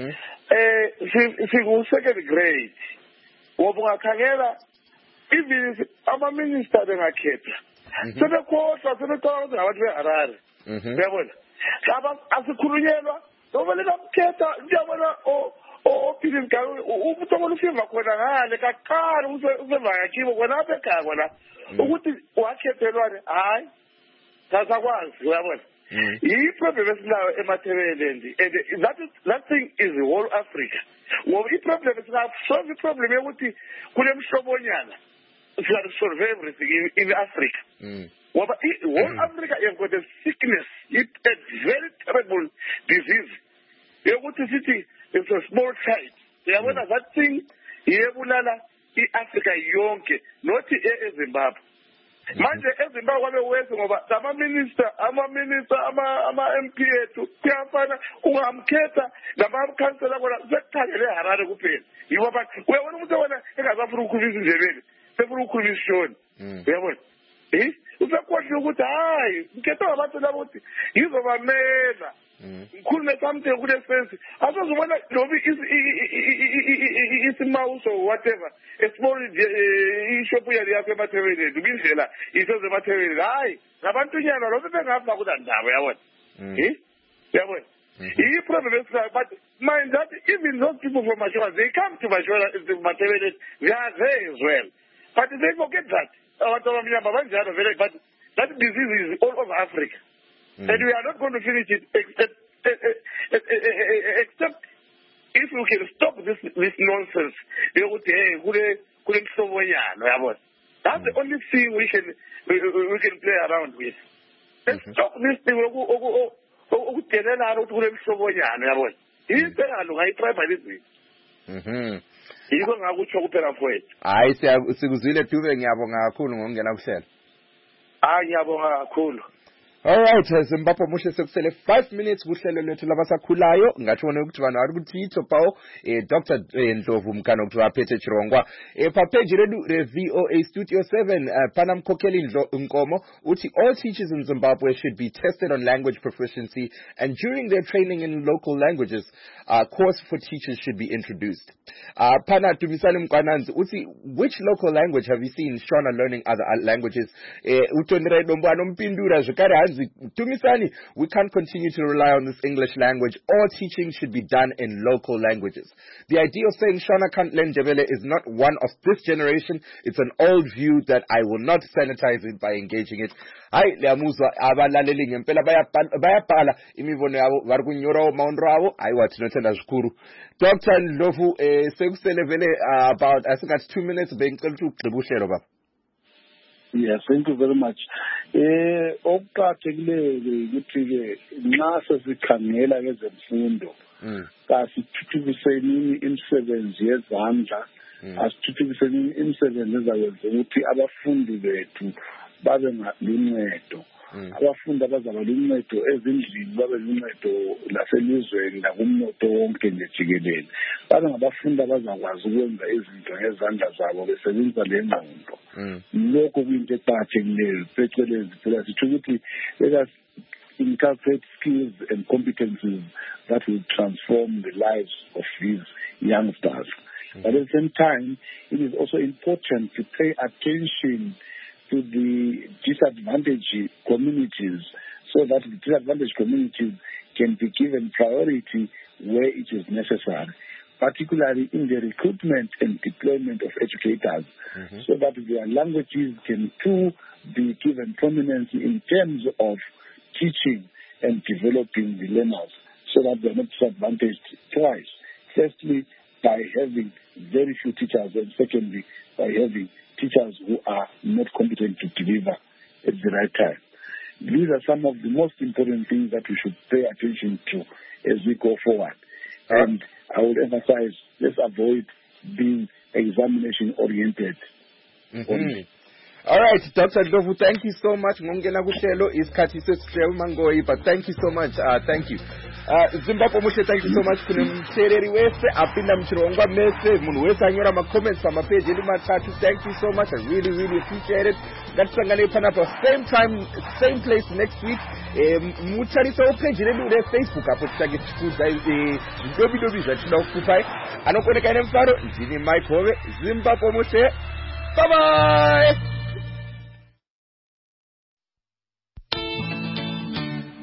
Siku-second grade. Ngoba ungakhangela even ama-minister bengakhetha. Sebekhohlwa sebecabanga ukuthi ngabantu be-Harare. Uyabona? Asikhulunyelwa ngoba lekamkhetha ngiyabona ophila imigaqo ubuthokola usiva khona ngale kaqala useva yakibo khona apha ekhaya khona ukuthi wakhethelwane hayi kasakwazi uyabona. I-problem esinayo emathebeleni and that thing is the whole Africa. Ngoba i-problem singasolve i-problem yokuthi kule mhlobonyana singasolve everything in Africa. Ngoba whole Africa has got a sickness, a very terrible disease. Yokuthi sithi it's a small child. Uyabona that thing iyebulala i-Africa yonke, not eZimbabwe. Manje eZimbabwe kwabe wese ngoba ama-minister, ama-MP ethu kuyafana, ungamkhetha nama-councillor kona sekukhangele eHarare kuphela. Yibo abantu uyabona umuntu wona engasafuna ukukhulisa indlebeni, sefuna ukukhulisa ishoni. Uyabona? Usekhohlwe ukuthi hayi ngikhetha ngabantu labo ukuthi ngizobamela. Ngikhulume something kule sense. Asizobona lobi isimawuso whatever. Esmall ishop yakhe emathebeleni indlela iseze emathebeleni. Hayi, ngabantu nyana lobi bengafa kuda ndawo yabona. Yabona? I-problem is but mind that even those people from Mashola, they come to Mashola Mathebeleni, they are there as well. But they forget that. But that disease is all over Africa. And we are not going to finish it except if we can stop this nonsense. That's the only thing we can play around with. Let's stop this thing. Hayi sikuzwile Dube, ngiyabonga kakhulu ngokungena kuhlelo. Ngiyabonga kakhulu. All right, Zimbabwe Mushe sekusele 5 minutes kuhlelo lethu labasakhulayo. Ngatshona ukuthi bana ari kuthitho pawo Dr. Ndlovu Mkano ukuthi waphethe chirongwa pa page redu VOA Studio 7 pana mkhokheli Nkomo uthi all teachers in Zimbabwe should be tested on language proficiency, and during their training in local languages a course for teachers should be introduced. Pana Tumisani Mkwananzi uthi which local language have you seen Shona learning other languages? Utondere Dombano Mpindura zvikare Tumisani, we can't continue to rely on this English language. All teaching should be done in local languages. The idea of saying Shona can't learn Ndebele is not one of this generation. It's an old view that I will not sanitize it by engaging it. Hayi liyamuzwa abalaleli ngempela bayabhala imibono yabo vari kunyora maondro avo. Hayiwa tinothanda zvikuru. Dr. Ndlovu sekusele vele about I think that's 2 minutes bengicela ukuthi ugqibe uhlelo baba. Yes, thank you very much. Okuqakathekileyo ukuthi nxa sesikhangela kwezemfundo kasithuthukiseni imisebenzi yezandla, asithuthukiseni imisebenzi ezakwenza ukuthi abafundi bethu babe luncedo. Abafundi abazaba luncedo ezindlini, babe luncedo laselizweni nakumnotho wonke nje jikelele. Babe ngabafundi abazakwazi ukwenza izinto ngezandla zabo besebenzisa lengqondo. Lokho kuyinto eqakathekileyo phecelezi phela sithi ukuthi let us inculcate skills and competencies that will transform the lives of these youngsters. But at the same time, it is also important to pay attention to the disadvantaged communities so that the disadvantaged communities can be given priority where it is necessary. particularly in the recruitment and deployment of educators, so that their languages can too be given prominence in terms of teaching and developing the learners, so that they're not disadvantaged twice. Firstly, by having very few teachers, and secondly, by having teachers who are not competent to deliver at the right time. These are some of the most important things that we should pay attention to as we go forward. And I would emphasize, let's avoid being examination-oriented. All right, Dr. Ndlovu, thank you so much. Ngongena kuhlelo isikhathi sesihlelo mangoyi, but thank you so much. Thank you. Zimbabwe mushe, thank you so much. Kunemshereri wese apinda mchirongwa mese munhu wese anyora ma-comments pamapage edu matatu. Thank you so much. I really, really appreciate it. Ngatisangane panapa same time, same place next week. Mutarisa page redu reFacebook apo tichage tichikudza zvidobidobi zvatinoda kukupai. Anokoneka ine mufaro ndini Mike Hove. Zimbabwe mushe. Bye bye.